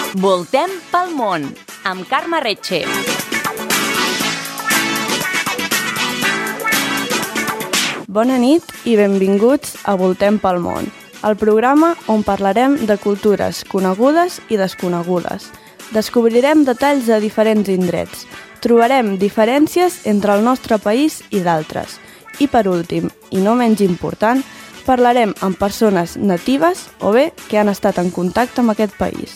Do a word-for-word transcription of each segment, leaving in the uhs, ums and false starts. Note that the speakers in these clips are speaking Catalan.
Voltem pel món, amb Carme Retxe. Bona nit i benvinguts a Voltem pel món, el programa on parlarem de cultures conegudes i desconegudes. Descobrirem detalls de diferents indrets, trobarem diferències entre el nostre país i d'altres. I per últim, i no menys important, parlarem amb persones natives o bé que han estat en contacte amb aquest país.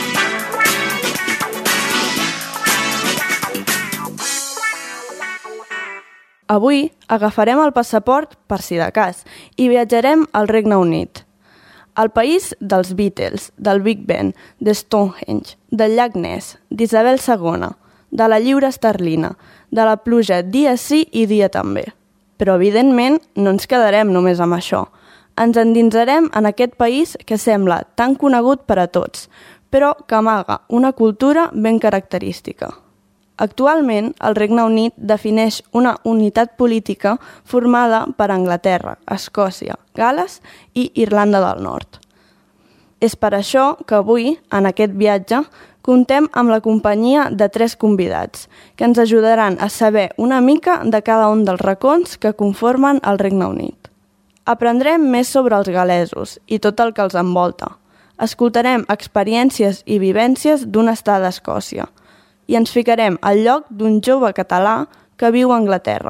Avui agafarem el passaport, per si de cas, i viatjarem al Regne Unit. El país dels Beatles, del Big Ben, de Stonehenge, del llac Ness, d'Isabel segona, de la lliura esterlina, de la pluja dia sí i dia també. Però, evidentment, no ens quedarem només amb això. Ens endinsarem en aquest país que sembla tan conegut per a tots, però que amaga una cultura ben característica. Actualment, el Regne Unit defineix una unitat política formada per Anglaterra, Escòcia, Gal·les i Irlanda del Nord. És per això que avui, en aquest viatge, contem amb la companyia de tres convidats, que ens ajudaran a saber una mica de cada un dels racons que conformen el Regne Unit. Aprendrem més sobre els gal·lesos i tot el que els envolta. Escoltarem experiències i vivències d'un estat d'Escòcia, i ens ficarem al lloc d'un jove català que viu a Anglaterra.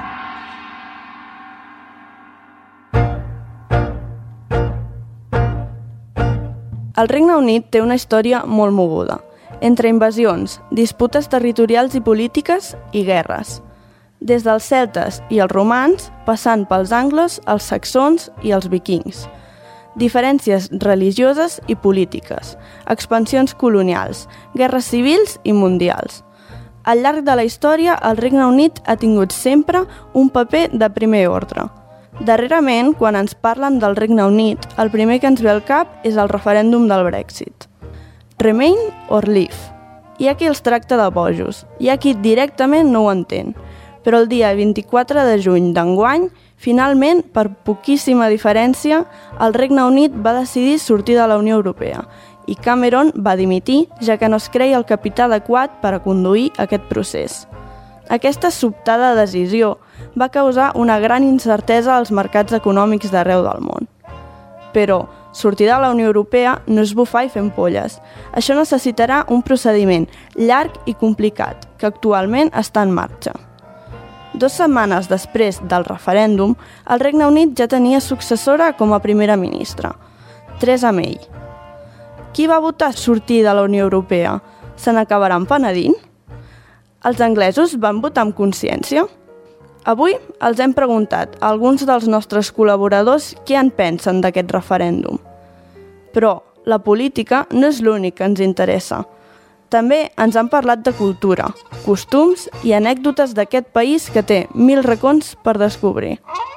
El Regne Unit té una història molt moguda, entre invasions, disputes territorials i polítiques i guerres. Des dels celtes i els romans, passant pels angles, els saxons i els vikings. Diferències religioses i polítiques, expansions colonials, guerres civils i mundials. Al llarg de la història, el Regne Unit ha tingut sempre un paper de primer ordre. Darrerament, quan ens parlen del Regne Unit, el primer que ens ve al cap és el referèndum del Brexit. Remain or leave. Hi ha qui els tracta de bojos, hi ha qui directament no ho entén. Però el dia vint-i-quatre de juny d'enguany, finalment, per poquíssima diferència, el Regne Unit va decidir sortir de la Unió Europea i Cameron va dimitir, ja que no es creia el capità adequat per a conduir aquest procés. Aquesta sobtada decisió va causar una gran incertesa als mercats econòmics d'arreu del món. Però sortir de la Unió Europea no és bufar i fer ampolles. Això necessitarà un procediment llarg i complicat, que actualment està en marxa. Dos setmanes després del referèndum, el Regne Unit ja tenia successora com a primera ministra, Theresa May. Qui va votar sortir de la Unió Europea? Se n'acabaran penedint? Els anglesos van votar amb consciència? Avui els hem preguntat a alguns dels nostres col·laboradors què en pensen d'aquest referèndum. Però la política no és l'únic que ens interessa. També ens han parlat de cultura, costums i anècdotes d'aquest país que té mil racons per descobrir.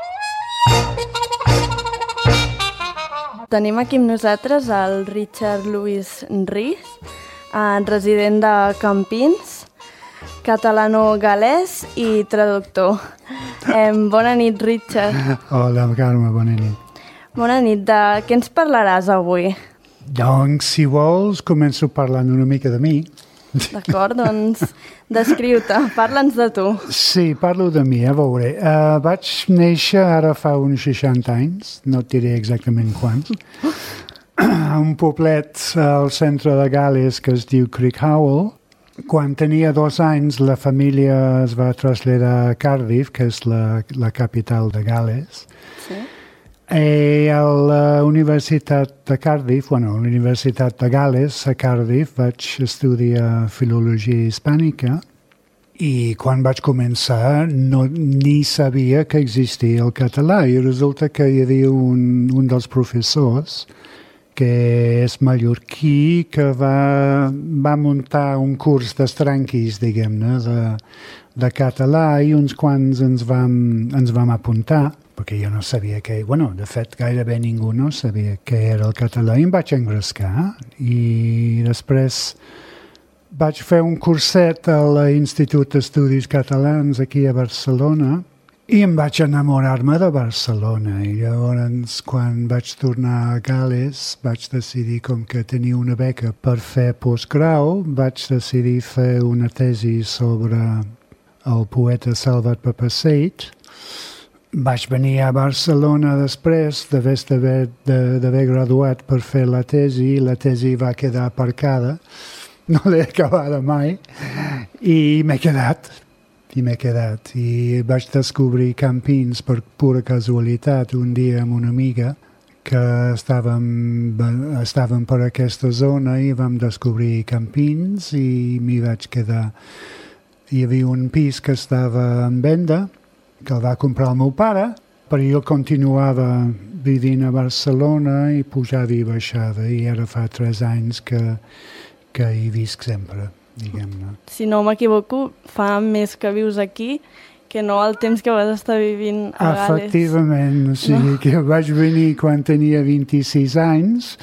Tenim aquí amb nosaltres el Richard Louis Rhys, resident de Campins, catalano-galès i traductor. Eh, bona nit, Richard. Hola, Carme, bona nit. Bona nit. De què ens parlaràs avui? Doncs, si vols, començo parlant una mica de mi. D'acord, doncs descriu-te, parla'ns de tu. Sí, parlo de mi, a veure. Uh, vaig néixer ara fa uns seixanta anys, no et diré exactament quan, a un poblet al centre de Gal·les que es diu Crickhowell. Quan tenia dos anys, la família es va traslladar a Cardiff, que és la, la capital de Gal·les. Sí. I a la Universitat de Cardiff, bueno, a la Universitat de Gal·les, a Cardiff, vaig estudiar filologia hispànica i quan vaig començar no, ni sabia que existia el català i resulta que hi havia un, un dels professors que és mallorquí, que va, va muntar un curs d'estranquis, diguem-ne, de, de català i uns quants ens vam, ens vam apuntar perquè jo no sabia que... Bueno, de fet, gairebé ningú no sabia què era el català i em vaig engrescar i després vaig fer un curset a l'Institut d'Estudis Catalans aquí a Barcelona I em vaig enamorar-me de Barcelona i llavors quan vaig tornar a Gal·les vaig decidir, com que tenia una beca per fer postgrau, vaig decidir fer una tesi sobre el poeta Salvat Papasseit. Vaig venir a Barcelona després d'haver graduat per fer la tesi i la tesi va quedar aparcada, no l'he acabada mai i m'he quedat. I m'he quedat. I vaig descobrir Campins per pura casualitat un dia amb una amiga que estàvem, estàvem per aquesta zona i vam descobrir Campins i m'hi vaig quedar. Hi havia un pis que estava en venda, que el va comprar el meu pare, però jo continuava vivint a Barcelona i pujava i baixava i ara fa tres anys que, que hi visc sempre. Diguem-ne. Si no m'equivoco, fa més que vius aquí que no el temps que vas estar vivint a Gal·les. Efectivament, o sigui no? que vaig venir quan tenia vint-i-sis anys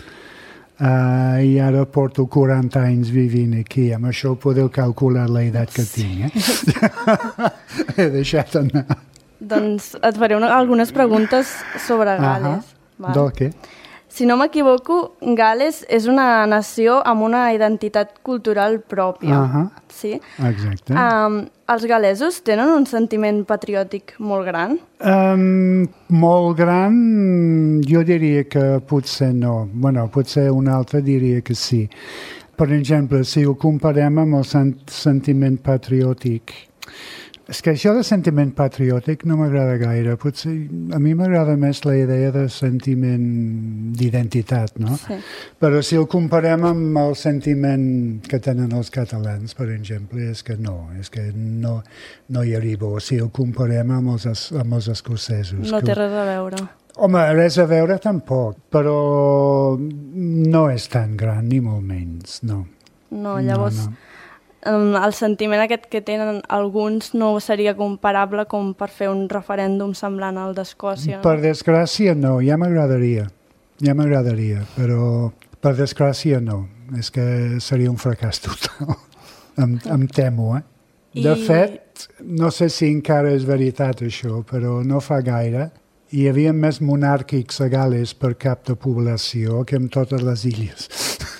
uh, i ara porto quaranta anys vivint aquí. Amb això podeu calcular l'edat que sí. tinc. Eh? He deixat anar. Doncs et faré una, algunes preguntes sobre Gal·les. Uh-huh. Vale. Del què? Si no m'equivoco, Gal·les és una nació amb una identitat cultural pròpia. Uh-huh. Sí? Exacte. Um, els gal·lesos tenen un sentiment patriòtic molt gran? Um, molt gran, jo diria que potser no. Bueno, potser un altre diria que sí. Per exemple, si ho comparem amb el sen- sentiment patriòtic, és que això de sentiment patriòtic no m'agrada gaire. Potser a mi m'agrada més la idea de sentiment d'identitat, no? Sí. Però si el comparem amb el sentiment que tenen els catalans, per exemple, és que no, és que no, no hi arribo. Si el comparem amb els, amb els escocesos. No té que... res a veure. Home, res a veure tampoc, però no és tan gran, ni molt menys, no. No, llavors... No, no. El sentiment aquest que tenen alguns no seria comparable com per fer un referèndum semblant al d'Escòcia. No? Per desgràcia no, ja m'agradaria, ja m'agradaria, però per desgràcia no, és que seria un fracàs total, em, em temo, eh? De I... fet, no sé si encara és veritat això, però no fa gaire, hi havia més monàrquics a Gal·les per cap de població que en totes les illes.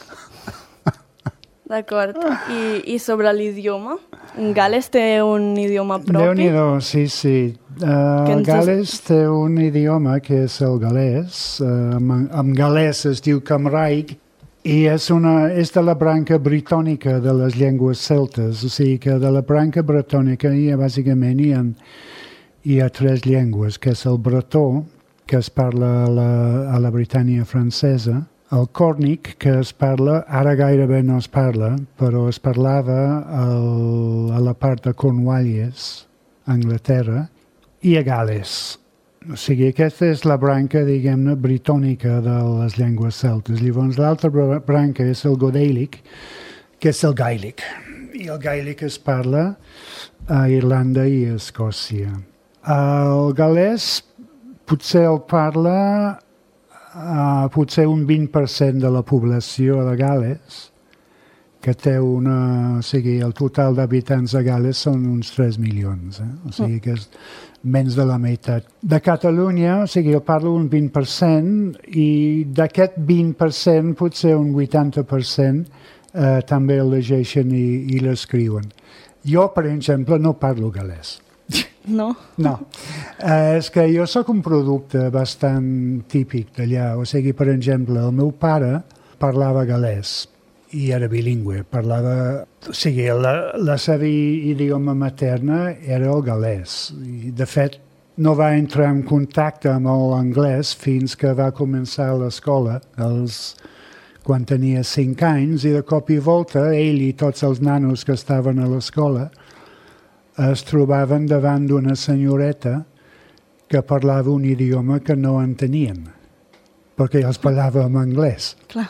D'acord. I, I sobre l'idioma? Gal·les té un idioma propi? Déu-n'hi-do, sí, sí. Uh, Gal·les té un idioma que és el galès. Uh, en, en galès es diu Cymraeg i és, una, és de la branca britònica de les llengües celtes. O sigui que de la branca britònica hi ha, bàsicament hi ha, hi ha tres llengües, que és el bretó, que es parla a la, a la Britània francesa, el còrnic, que es parla, ara gairebé no es parla, però es parlava al, a la part de Cornualles, a Anglaterra, i a Gal·les. O sigui, aquesta és la branca, diguem-ne, britònica de les llengües celtes. Llavors, l'altra branca és el godèlic, que és el gaèlic. I el gaèlic es parla a Irlanda i a Escòcia. El galès potser el parla Uh, potser un vint per cent de la població de Gal·les, que té una... O sigui, el total d'habitants de Gal·les són uns tres milions, eh? O sigui que és menys de la meitat. De Catalunya, o sigui, el parlo un vint per cent i d'aquest vint per cent potser un vuitanta per cent eh, també el llegeixen i, i l'escriuen. Jo, per exemple, no parlo gal·lès. No? No. Uh, és que jo sóc un producte bastant típic d'allà. O sigui, per exemple, el meu pare parlava gal·lès i era bilingüe. Parlava... O sigui, la, la seva idioma materna era el gal·lès. I, de fet, no va entrar en contacte amb l'anglès fins que va començar a l'escola, els... quan tenia cinc anys, i de cop i volta ell i tots els nanos que estaven a l'escola es trobaven davant d'una senyoreta que parlava un idioma que no entenien, perquè els parlava en anglès. Clar.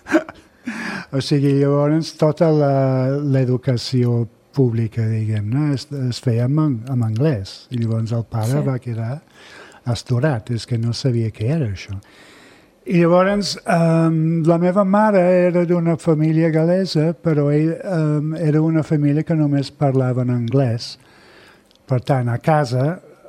O sigui, llavors tota l'educació pública, diguem-ne, es, es feia en, en anglès. I llavors el pare sí. va quedar astorat, és que no sabia què era això. I llavors, um, la meva mare era d'una família gal·lesa, però ell um, era una família que només parlava en anglès. Per tant, a casa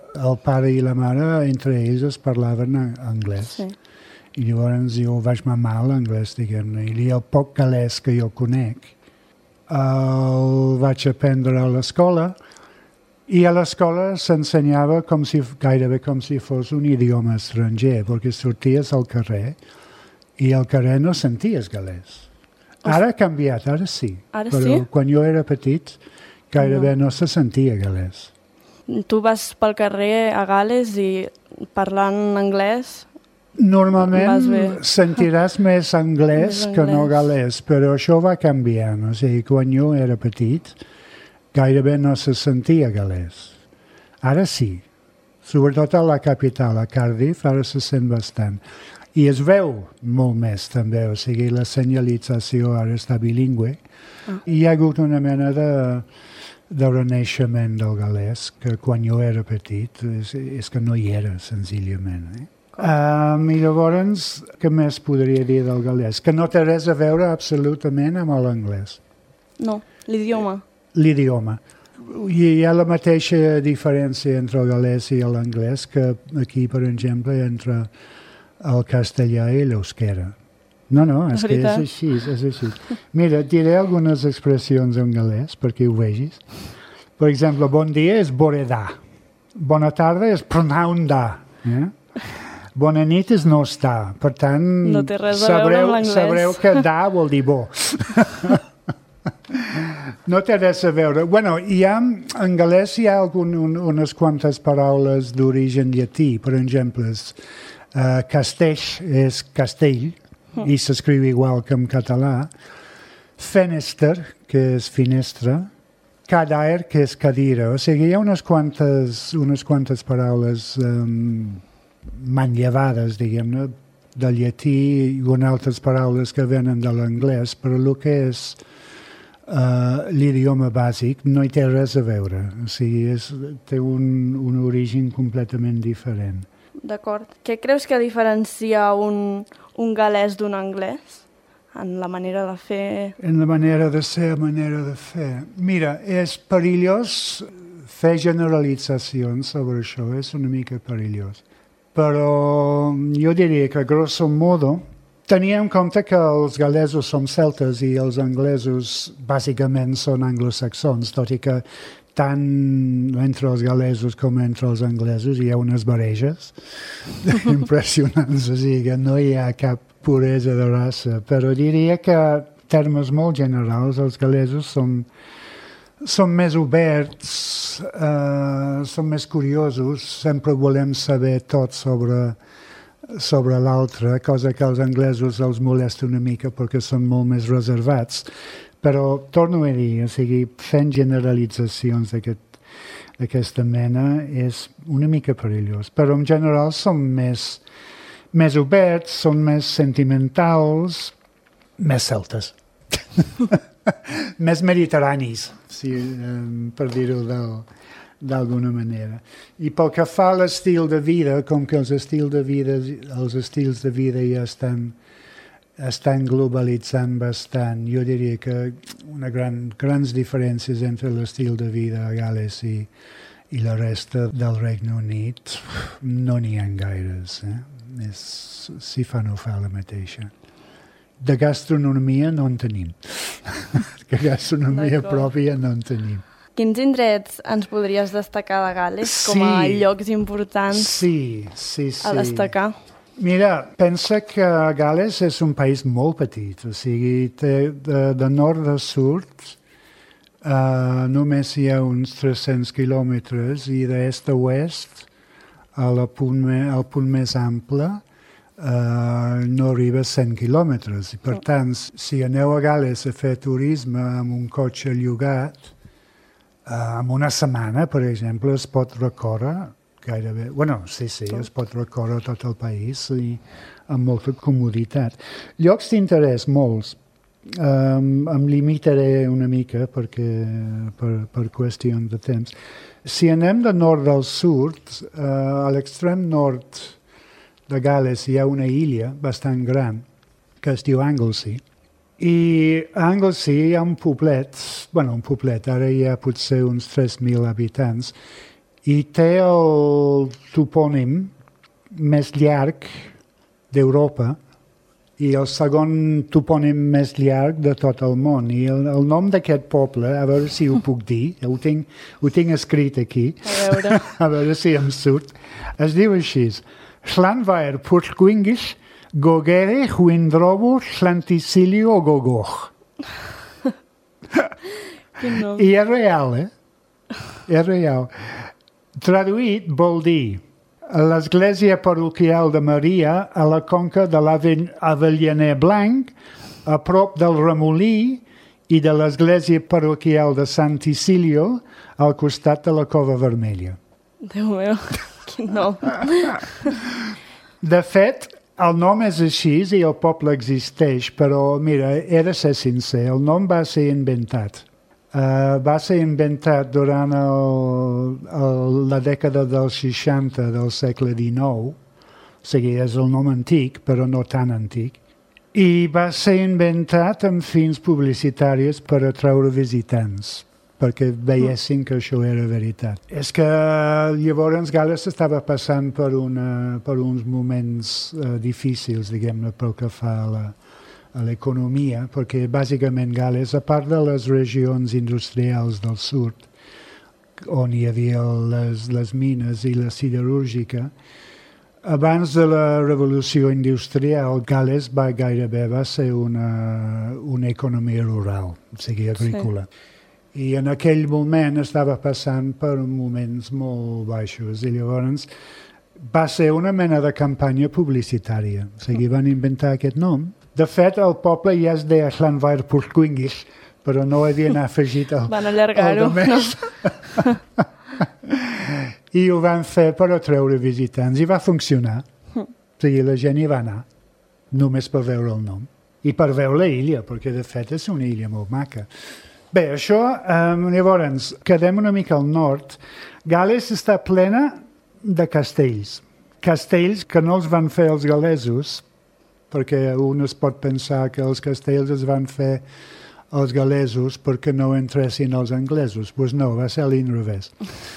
el pare i la mare, entre ells, es parlaven anglès. Sí. I llavors jo vaig mamar l'anglès, diguem-ne. I el poc galès que jo conec el vaig aprendre a l'escola, i a l'escola s'ensenyava com si, gairebé com si fos un idioma estranger, perquè sorties al carrer i al carrer no senties galès. Ara ha canviat, ara sí. Ara però sí? Quan jo era petit, gairebé no, no se sentia galès. Tu vas pel carrer a Gal·les i parlant anglès... Normalment sentiràs més anglès, més anglès que no galès, però això va canviant. O sigui, quan jo era petit, gairebé no se sentia galès. Ara sí. Sobretot a la capital, a Cardiff, ara se sent bastant. I es veu molt més, també. O sigui, la senyalització ara està bilingüe. Ah. I hi ha hagut una mena de, de renaixement del galès, que quan jo era petit és, és que no hi era, senzillament. Eh? Um, I llavors, què més podria dir del galès? Que no té res a veure absolutament amb l'anglès. No, l'idioma. L'idioma. I hi ha la mateixa diferència entre el galès i l'anglès que aquí, per exemple, entre el castellà i l'euskera. No, no, és que és així, és així. Mira, et diré algunes expressions en galès perquè ho vegis. Per exemple, bon dia és boredà. Bona tarda és pronaunda. Eh? Bona nit és no està. Per tant, no té res a sabreu, veure amb l'anglès. Sabreu que da vol dir bo. No té res a veure. Bueno, hi ha, en galès hi ha algun, un, unes quantes paraules d'origen llatí. Per exemple, uh, castell és castell, mm. i s'escriu igual que en català. Fenester, que és finestra. Cadair, que és cadira. O sigui, hi ha unes quantes, unes quantes paraules... Um, manllevades, diguem-ne, del llatí i unes altres paraules que venen de l'anglès, però el que és uh, l'idioma bàsic no hi té res a veure. O sigui, és, té un, un origen completament diferent. D'acord. Què creus que diferencia un, un galès d'un anglès? En la manera de fer... En la manera de ser, la manera de fer. Mira, és perillós fer generalitzacions sobre això, és una mica perillós. Però jo diria que, grosso modo, tenia en compte que els galesos són celtes i els anglesos bàsicament són anglosaxons, tot i que tant entre els galesos com entre els anglesos hi ha unes barreges impressionants, o sigui que no hi ha cap puresa de raça, però diria que, en termes molt generals, els galesos són Som més oberts, uh, som més curiosos, sempre volem saber tot sobre, sobre l'altre, cosa que als anglesos els molesta una mica perquè són molt més reservats. Però torno a dir, o sigui, fent generalitzacions d'aquest, d'aquesta mena és una mica perillós. Però en general som més, més oberts, són més sentimentals, més celtes. Més mediterranis, sí, um, per dir-ho d'alguna manera. I pel que fa a l'estil de vida, com que els estils de vida, els estils de vida ja estan, estan globalitzant bastant, jo diria que una gran, grans diferències entre l'estil de vida a Gal·les i, i la resta del Regne Unit no n'hi ha gaires. Eh? És, si fa no fa la mateixa. De gastronomia no en tenim. Que gastronomia pròpia no en tenim. Quins indrets ens podries destacar de Gal·les sí, com a llocs importants sí, sí, sí. a destacar? Mira, pensa que Gal·les és un país molt petit, o sigui, té de, de nord a sud uh, només hi ha uns tres-cents quilòmetres i d'est a oest, al punt, me, al punt més ample, Uh, no arriba a cent quilòmetres. I per tant, si aneu a Gal·les a fer turisme amb un cotxe llogat, uh, en una setmana, per exemple, es pot recórrer gairebé... Bueno, sí, sí, es pot recórrer tot el país i amb molta comoditat. Llocs d'interès, molts. Um, em limitaré una mica perquè, per, per qüestió de temps. Si anem de nord al sud, uh, a l'extrem nord de Gal·les hi ha una illa bastant gran que es diu Anglesey. I a Anglesey hi ha un poblet, bueno, un poblet, ara hi ha potser uns tres mil habitants, i té el topònim més llarg d'Europa i el segon topònim més llarg de tot el món. I el, el nom d'aquest poble, a veure si ho puc dir, ho tinc, ho tinc escrit aquí, A veure. a veure si em surt, es diu així: Llanfair Pwllgwyngyll Gogere Hwindrobo Llantysilio Gogoch. Quin nom. I és real, eh? És real. Traduït vol dir l'església parroquial de Maria a la conca de l'Avellaner Blanc, a prop del Remolí, i de l'església parroquial de Sant Icilio, al costat de la Cova Vermella. Déu meu, quin nom. De fet, el nom és així i el poble existeix, però, mira, he de ser sincer, el nom va ser inventat. Uh, va ser inventat durant el, el, la dècada dels seixanta del segle dinou, o sigui, és el nom antic, però no tan antic, i va ser inventat amb fins publicitaris per atraure visitants, perquè veiessin que això era veritat. És que llavors Gal·les estava passant per, una, per uns moments uh, difícils, diguem-ne, pel que fa a la a l'economia, perquè bàsicament Gal·les, a part de les regions industrials del sud, on hi havia les, les mines i la siderúrgica, abans de la revolució industrial, Gal·les va gairebé va ser una, una economia rural, o sigui, agrícola. Sí. I en aquell moment estava passant per moments molt baixos, i llavors va ser una mena de campanya publicitària. O sigui, van inventar aquest nom. De fet, el poble ja es deia Llanfair Pwllgwyngyll, però no havien afegit el, van allargar-ho, no? I ho van fer per atreure visitants, i va funcionar. O sigui, la gent hi va anar, només per veure el nom. I per veure l'illa, perquè de fet és una illa molt maca. Bé, això, um, llavors, quedem una mica al nord. Gal·les està plena de castells. Castells que no els van fer els gal·lesos, perquè un es pot pensar que els castells es van fer els gal·lesos perquè no entressin els anglesos. Doncs pues no, va ser a l'inrevés.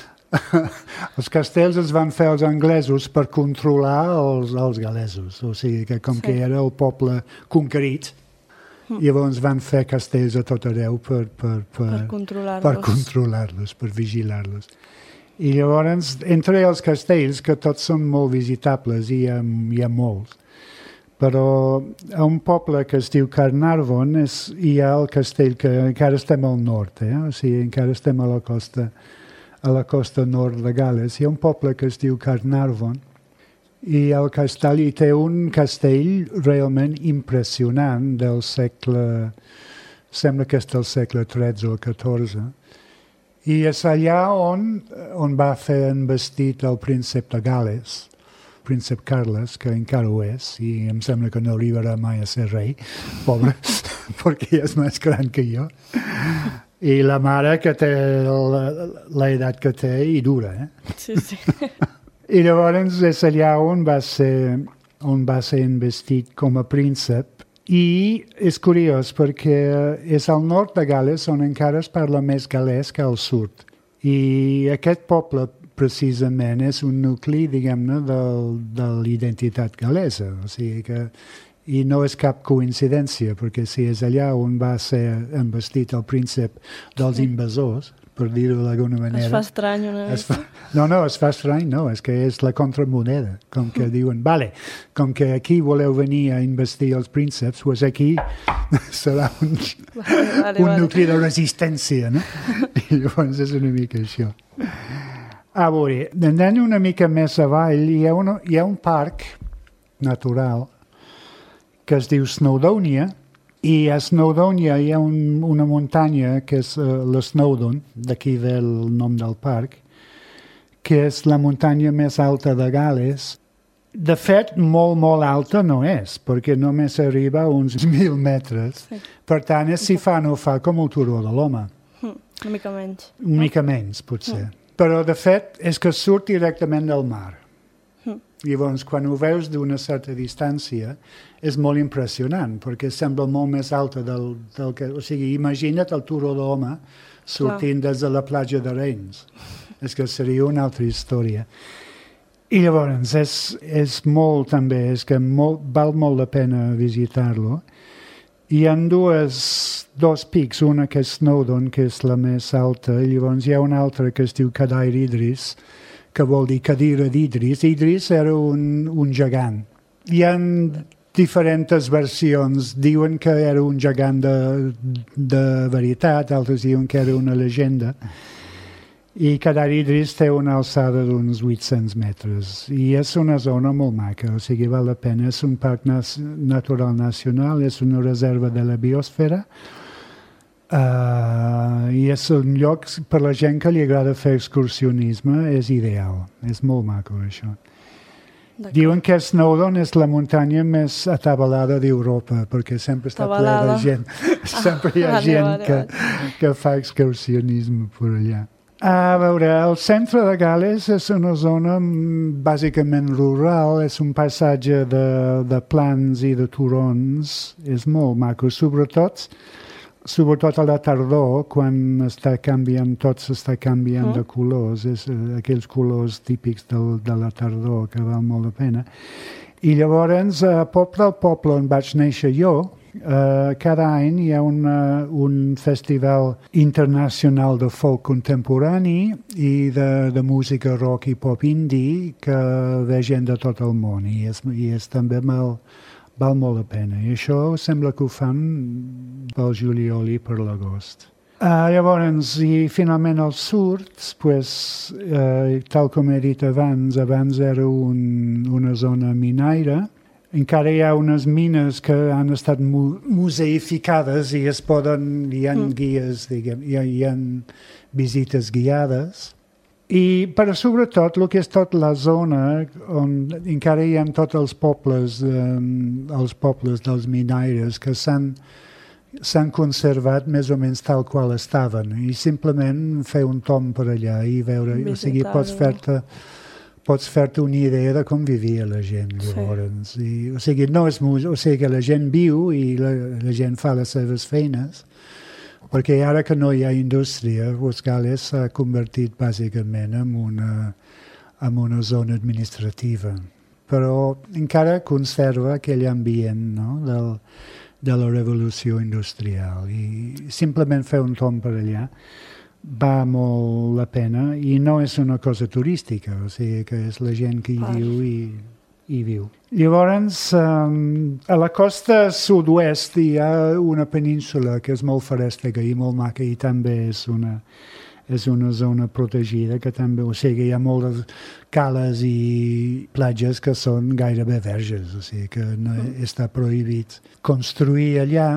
Els castells es van fer els anglesos per controlar els, els gal·lesos. O sigui, que com sí. que era el poble conquerit, llavors van fer castells a tot arreu per, per, per, per controlar-los, per, controlar-los, per vigilar-los. I llavors, entre els castells, que tots són molt visitables, hi ha, hi ha molts, però a un poble que es diu Carnarvon és, hi ha el castell que encara estem al nord, eh? O sigui, encara estem a la costa, a la costa nord de Gal·les. Hi ha un poble que es diu Carnarvon i el castell hi té un castell realment impressionant del segle, sembla que és del segle tretze o catorze, i és allà on, on va fer envestit el príncep de Gal·les, príncep Carles, que encara ho és, i em sembla que no arribarà mai a ser rei, pobre, perquè és més gran que jo. I la mare que té l'edat que té i dura, eh? Sí, sí. I llavors és allà on va ser, on va ser investit com a príncep. I és curiós perquè és al nord de Gal·les on encara es parla més gal·lès que al sud. I aquest poble precisament és un nucli, diguem-ne, de, de l'identitat gal·lesa. O sigui que, i no és cap coincidència, perquè si és allà on va ser envestit el príncep dels sí. invasors, per dir-ho d'alguna manera... Es fa estrany una mica. Fa, no, no, es fa estrany, no, és que és la contramoneda, com que diuen, vale, com que aquí voleu venir a investir els prínceps, doncs aquí serà un, vale, vale, un vale. nucli de resistència, no? I llavors és una mica això. A veure, anant una mica més avall, hi ha, una, hi ha un parc natural que es diu Snowdonia, i a Snowdonia hi ha un, una muntanya que és uh, l'Snowdon, d'aquí ve el nom del parc, que és la muntanya més alta de Gal·les. De fet, molt, molt alta no és, perquè només arriba a uns mil metres. Sí. Per tant, és si fa no fa com el Turó de l'Home. Mm, una mica menys. Una mica menys, potser. Mm. Però, de fet, és que surt directament del mar. Mm. Llavors, quan ho veus d'una certa distància, és molt impressionant, perquè sembla molt més alta del, del que... O sigui, imagina't el Turó de l'Home sortint Clar. des de la platja de Rennes. és que seria una altra història. I llavors és, és molt també, és que molt, val molt la pena visitar-lo. Hi ha dues, dos pics, una que és Snowdon, que és la més alta, i llavors hi ha una altra que es diu Cadair Idris, que vol dir cadira d'Idris. Idris era un, un gegant. Hi ha diferents versions. Diuen que era un gegant de, de veritat, altres diuen que era una llegenda. I Cadair Idris té una alçada d'uns vuit-cents metres. I és una zona molt maca, o sigui, val la pena. És un parc nas- natural nacional, és una reserva de la biosfera, uh, i és un lloc per la gent que li agrada fer excursionisme, és ideal. És molt maco, això. D'acord. Diuen que Snowdon és la muntanya més atabalada d'Europa, perquè sempre està ple de gent. Sempre hi ha vale, gent vale, que, vale. que fa excursionisme per allà. A veure, el centre de Gal·les és una zona bàsicament rural, és un paisatge de, de plans i de turons, és molt maco, sobretot, sobretot a la tardor, quan està canviant, tot s'està canviant mm. de colors, és uh, aquells colors típics del, de la tardor que val molt la pena. I llavors, a poble del poble on vaig néixer jo, Uh, cada any hi ha una, un festival internacional de folk contemporani i de, de música rock i pop indie que ve gent de tot el món i és, i és també mal, val molt la pena. I això sembla que ho fan pel juliol i per l'agost. Uh, llavors, i finalment els surts, pues, uh, tal com he dit abans, abans era un, una zona minaire. Encara hi ha unes mines que han estat mu- museificades i es poden, hi ha mm. guies, diguem, hi ha, hi ha visites guiades. I, però sobretot, el que és tot la zona on encara hi ha tots els pobles, eh, els pobles dels minaires que s'han, s'han conservat més o menys tal qual estaven. I simplement fer un tom per allà i veure, visitar, o sigui, pots fer-te... pots fer-te una idea de com vivia la gent llavors. Sí. I, o sigui, no és música, o sigui que la gent viu i la, la gent fa les seves feines, perquè ara que no hi ha indústria, pues Gal·les s'ha convertit bàsicament en una, en una zona administrativa. Però encara conserva aquell ambient, no?, del, de la revolució industrial. I simplement fer un tom per allà va molt la pena i no és una cosa turística, o sigui que és la gent que hi viu i, i viu. Llavors, um, a la costa sud-oest hi ha una península que és molt forèstica i molt maca i també és una, és una zona protegida que també, o sigui, hi ha moltes cales i platges que són gairebé verges, o sigui que no està prohibit construir allà.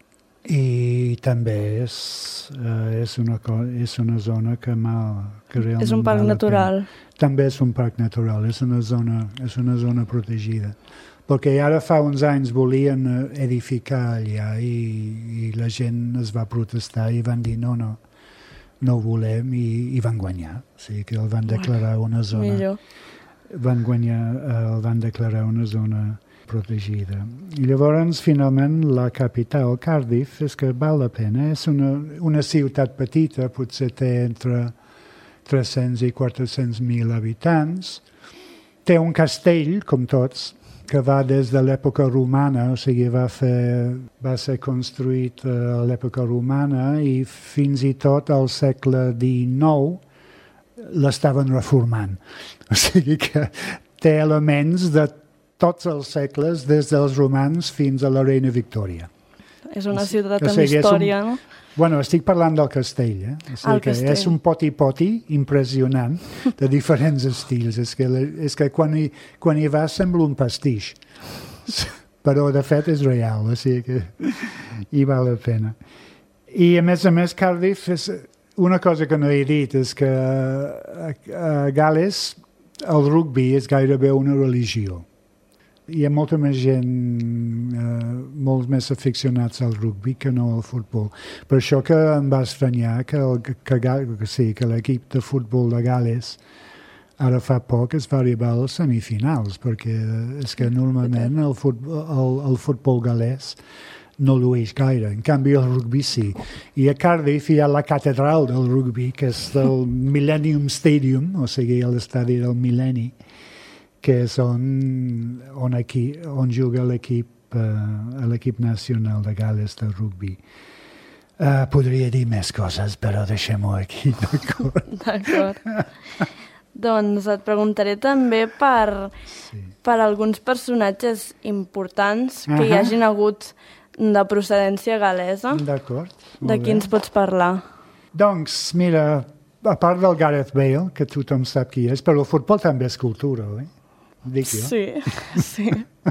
I també és, uh, és, una, és una zona que, que realment... És un parc natural. També és un parc natural, és una zona, és una zona protegida. Perquè ara fa uns anys volien edificar allà i, i la gent es va protestar i van dir no, no, no ho volem i, i van guanyar. O sigui que el van declarar una zona... Millor. Van guanyar, uh, el van declarar una zona protegida. I llavors, finalment, la capital, Cardiff, és que val la pena. És una, una ciutat petita, potser té entre tres-cents i quatre-cents mil habitants. Té un castell, com tots, que va des de l'època romana, o sigui, va, fer, va ser construït a l'època romana i fins i tot al segle dinou l'estaven reformant. O sigui que té elements de tots els segles, des dels romans fins a la reina Victòria. És una ciutat o amb sigui, història, un, no? Bueno, estic parlant del castell, eh? O sigui el que castell. És un poti-poti impressionant de diferents estils. És que, és que quan, hi, quan hi vas sembla un pastix. Però, de fet, és real, o sigui que hi val la pena. I, a més a més, Cardiff és... Una cosa que no he dit és que a, a Gal·les el rugby és gairebé una religió. Hi ha molta més gent, eh, molts més aficionats al rugby que no al futbol. Per això que em va estranyar que, el, que, que, sí, que l'equip de futbol de Gal·les ara fa poc es va arribar a les semifinals, perquè és que normalment el futbol, el, el futbol gal·lès no llueix gaire. En canvi, el rugby sí. I a Cardiff hi ha la catedral del rugby, que és el Millennium Stadium, o sigui, l'estadi del mil·lenni, que és on, on, aquí, on juga l'equip, uh, l'equip nacional de Gal·les de rugby. Uh, podria dir més coses, però deixem-ho aquí, d'acord? D'acord. Doncs et preguntaré també per, sí. per alguns personatges importants que uh-huh. hi hagin hagut de procedència gal·lesa. D'acord. De qui ens pots parlar? Doncs, mira, a part del Gareth Bale, que tothom sap qui és, però el futbol també és cultura, oi? Dic jo. Sí, sí.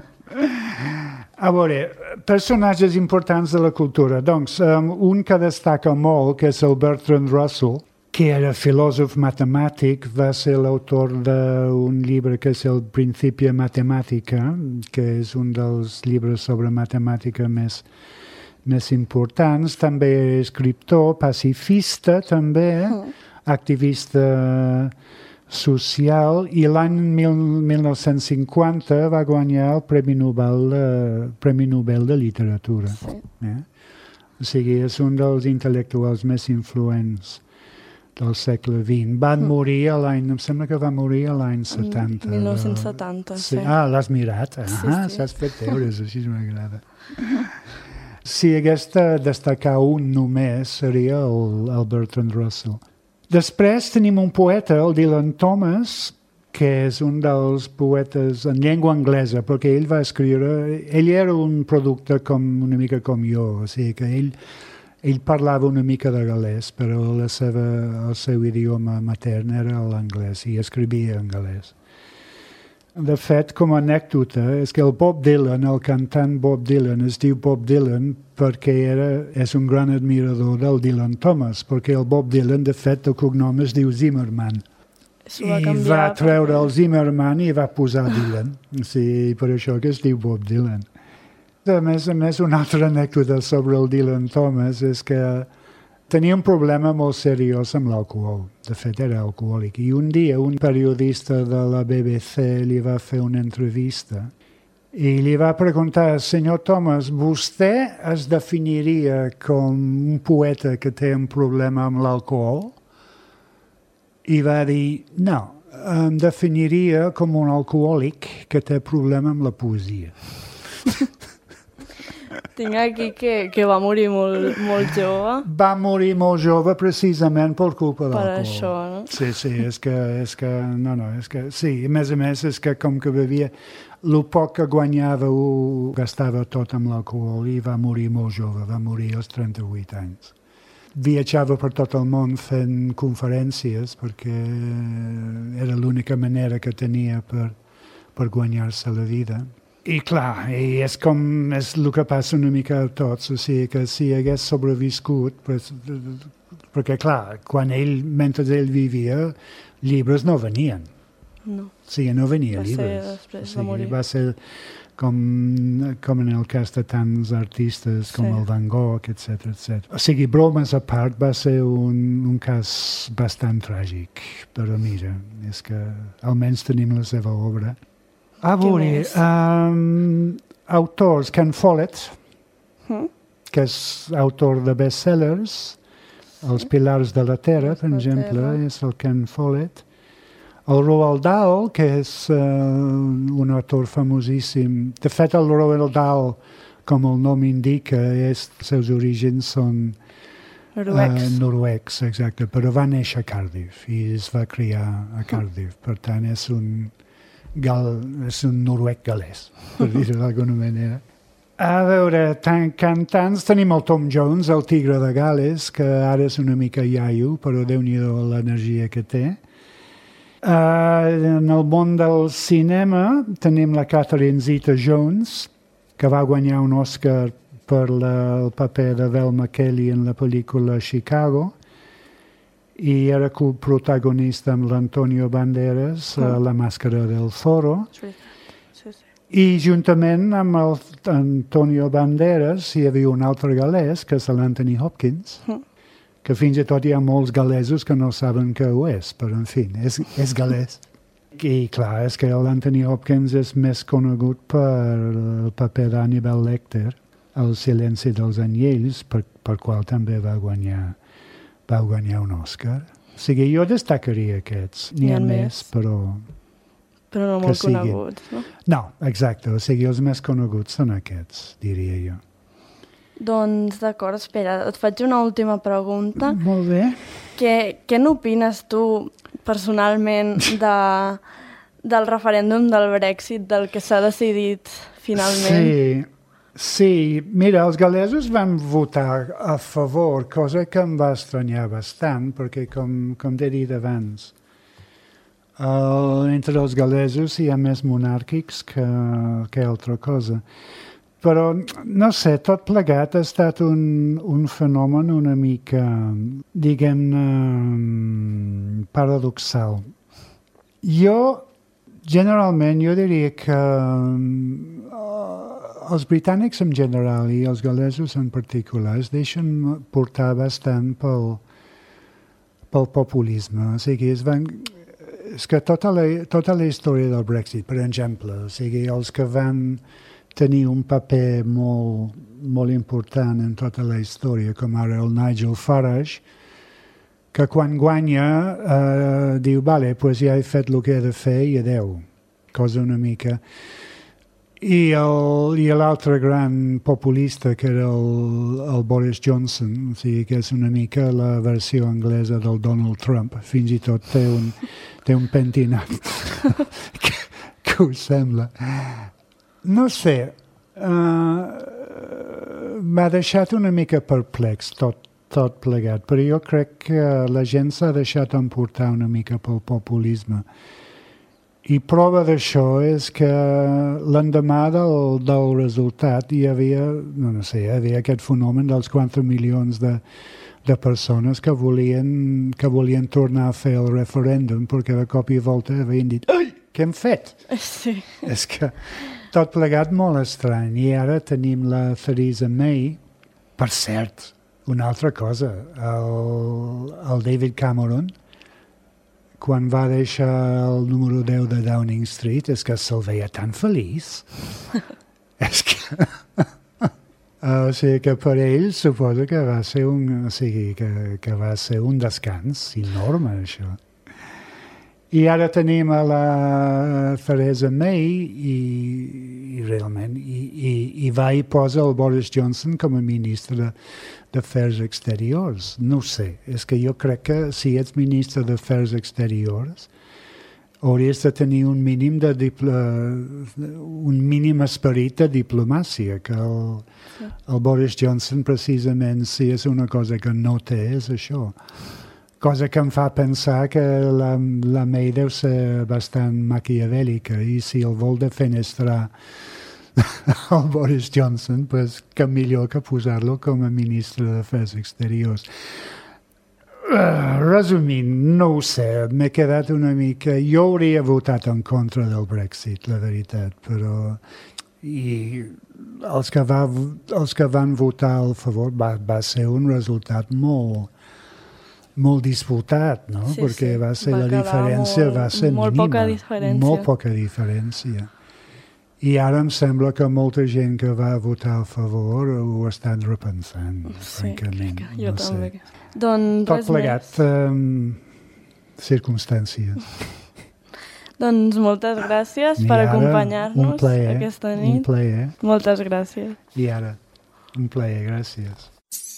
A veure, personatges importants de la cultura. Doncs, um, un que destaca molt, que és el Bertrand Russell, que era filòsof matemàtic, va ser l'autor d'un llibre que és el Principia Mathematica, que és un dels llibres sobre matemàtica més, més importants. També escriptor, pacifista, també, mm. activista social, i l'any mil nou-cents cinquanta va guanyar el Premi Nobel, uh, Premi Nobel de Literatura. Sí. Eh? O sigui, és un dels intel·lectuals més influents del segle vint. Van mm. morir a l'any, em sembla que va morir a l'any setanta. mil nou-cents setanta, sí. sí. Ah, l'has mirat? Ah, sí, sí. S'has fet deures, així m'agrada. Si hagués de destacar un només, seria el, el Bertrand Russell. Després tenim un poeta, el Dylan Thomas, que és un dels poetes en llengua anglesa, perquè ell va escriure... Ell era un producte com, una mica com jo, o sigui que ell... Ell parlava una mica de gal·lès, però la seva, el seu idioma matern era l'anglès i escrivia en gal·lès. De fet, com a anècdota, és que el Bob Dylan, el cantant Bob Dylan, es diu Bob Dylan perquè era, és un gran admirador del Dylan Thomas, perquè el Bob Dylan, de fet, el cognom es diu Zimmerman. Va I va treure el Zimmerman i va posar Dylan. Sí, per això que es diu Bob Dylan. A més a més, una altra anècdota sobre el Dylan Thomas és que tenia un problema molt seriós amb l'alcohol. De fet, era alcohòlic. I un dia un periodista de la B B C li va fer una entrevista i li va preguntar, senyor Thomas, vostè es definiria com un poeta que té un problema amb l'alcohol? I va dir, no, em definiria com un alcohòlic que té problema amb la poesia. Tinc aquí que, que va morir molt, molt jove. Va morir molt jove precisament per culpa de l'alcohol. Per això, no? Sí, sí, és que, és que, no, no, és que, sí, a més a més és que com que bevia, el poc que guanyava ho gastava tot amb l'alcohol i va morir molt jove, va morir als trenta-vuit anys. Viatjava per tot el món fent conferències perquè era l'única manera que tenia per, per guanyar-se la vida. I clar, i és com és el que passa una mica a tots, o sigui que si hagués sobreviscut, pues, perquè clar, quan ell, mentre ell vivia, llibres no venien. No. O sigui, no venia va llibres. Ser després o sigui, de morir. Va ser com, com en el cas de tants artistes com sí. el Van Gogh, etcètera, etcètera. O sigui, bromes a part, va ser un, un cas bastant tràgic, però mira, és que almenys tenim la seva obra. A veure, um, autors, Ken Follett, mm? que és autor de bestsellers, Els pilars de la Terra, per exemple, és el Ken Follett. El Roald Dahl, que és uh, un autor famosíssim. De fet, el Roald Dahl, com el nom indica, és, els seus orígens són noruecs. Uh, noruecs, exacte, però va néixer a Cardiff i es va criar a Cardiff. Per tant, és un... Gal, és un noruec gal·lès, per dir-ho d'alguna manera. A veure, tant cantants, tenim el Tom Jones, el tigre de Gal·les, que ara és una mica iaio, però Déu-n'hi-do l'energia que té. Uh, en el món del cinema tenim la Catherine Zeta-Jones, que va guanyar un Oscar per la, el paper de Velma Kelly en la pel·lícula Chicago, i era coprotagonista amb l'Antonio Banderas a mm. La màscara del Zorro. Sí, sí, sí. I juntament amb el Antonio Banderas hi havia un altre gal·lès, que és l'Anthony Hopkins, mm. que fins i tot hi ha molts gal·lesos que no saben que ho és, però en fi, és, és gal·lès. I clar, és que l'Anthony Hopkins és més conegut per el paper d'Hannibal Lecter El silenci dels anyells, per, per qual també va guanyar, va guanyar un Òscar. O sigui, jo destacaria aquests. N'hi ha més, però... Però no molt coneguts, no? No, exacte. O sigui, els més coneguts són aquests, diria jo. Doncs d'acord, espera, et faig una última pregunta. Molt bé. Què, què n'opines tu personalment de, del referèndum del Brexit, del que s'ha decidit finalment? Sí, sí. Mira, els gal·lesos van votar a favor, cosa que em va estranyar bastant, perquè com, com t'he dit abans, uh, entre els gal·lesos hi ha més monàrquics que, que altra cosa. Però, no sé, tot plegat ha estat un, un fenomen una mica, diguem-ne, paradoxal. Jo, generalment, jo diria que uh, els britànics en general i els gal·lesos en particular es deixen portar bastant pel, pel populisme. O sigui, es van... És que tota la, tota la història del Brexit, per exemple, o sigui, els que van tenir un paper molt, molt important en tota la història, com ara el Nigel Farage, que quan guanya eh, diu, vale, pues ja he fet el que he de fer i adeu. Cosa una mica... I l'altre gran populista, que era el, el Boris Johnson, o sigui, que és una mica la versió anglesa del Donald Trump. Fins i tot té un, té un pentinat que, que us sembla. No sé, uh, m'ha deixat una mica perplex tot, tot plegat, però jo crec que la gent s'ha deixat emportar una mica pel populisme. I prova d'això és que l'endemà del, del resultat hi havia, no, no sé, hi havia aquest fenomen dels quatre milions de, de persones que volien, que volien tornar a fer el referèndum perquè de cop i volta havien dit «Ai, què hem fet?» Sí. És que tot plegat molt estrany. I ara tenim la Theresa May. Per cert, una altra cosa, el, el David Cameron, quan va deixar el número deu de Downing Street, és que se'l veia tan feliç. És que... o sigui que per ell suposo que va ser un, o sigui, que, que va ser un descans enorme, això. I ara tenim a la Theresa May i, i realment i, i, i va i posa el Boris Johnson com a ministre d'Afers Exteriors. No ho sé, és que jo crec que si ets ministre d'Afers Exteriors hauries de tenir un mínim de diplo, un mínim esperit de diplomàcia, que el, sí. el Boris Johnson precisament si és una cosa que no té és això. Cosa que em fa pensar que la, la May deu ser bastant maquiavèlica i si el vol defenestrar el Boris Johnson, pues, que millor que posar-lo com a ministre d'Afers Exteriors. Uh, resumint, no ho sé, m'he quedat una mica... Jo hauria votat en contra del Brexit, la veritat, però... I els que, va, els que van votar al favor va, va ser un resultat molt... molt disputat, no? Sí, perquè sí. va ser va la diferència molt, va ser molt mínima. Poca diferència. Molt poca diferència. I ara em sembla que molta gent que va votar a favor ho estan repensant, sí, francament. Jo no també. Sé. Doncs tot plegat, um, circumstàncies. Doncs moltes gràcies I per ara, acompanyar-nos plaer, aquesta nit. Un plaer. Moltes gràcies. I ara, un plaer, gràcies.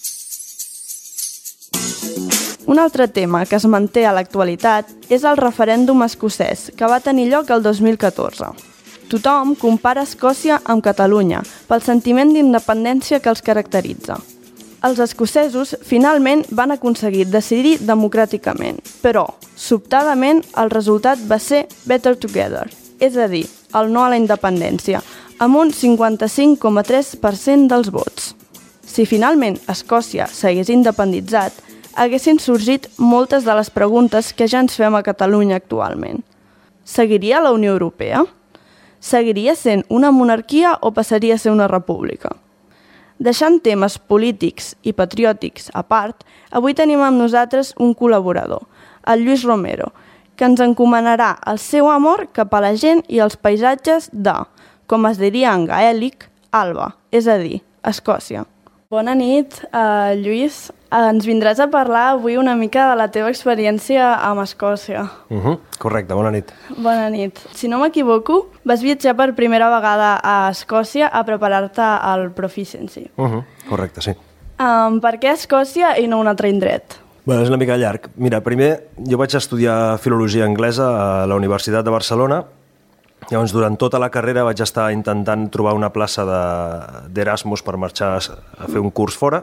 Un altre tema que es manté a l'actualitat és el referèndum escocès, que va tenir lloc el dos mil catorze. Tothom compara Escòcia amb Catalunya pel sentiment d'independència que els caracteritza. Els escocesos finalment van aconseguir decidir democràticament, però, sobtadament, el resultat va ser Better Together, és a dir, el no a la independència, amb un cinquanta-cinc coma tres per cent dels vots. Si finalment Escòcia s'hagués independitzat, haguessin sorgit moltes de les preguntes que ja ens fem a Catalunya actualment. Seguiria la Unió Europea? Seguiria sent una monarquia o passaria a ser una república? Deixant temes polítics i patriòtics a part, avui tenim amb nosaltres un col·laborador, el Lluís Romero, que ens encomanarà el seu amor cap a la gent i els paisatges de, com es diria en gaèlic, Alba, és a dir, Escòcia. Bona nit, uh, Lluís. Ens vindràs a parlar avui una mica de la teva experiència amb Escòcia. Uh -huh. Correcte, bona nit. Bona nit. Si no m'equivoco, vas viatjar per primera vegada a Escòcia a preparar-te al Proficiency. Uh -huh. Correcte, sí. Um, per què Escòcia i no un altre indret? Bé, és una mica llarg. Mira, primer jo vaig estudiar filologia anglesa a la Universitat de Barcelona. Llavors, durant tota la carrera vaig estar intentant trobar una plaça d'Erasmus per marxar a fer un curs fora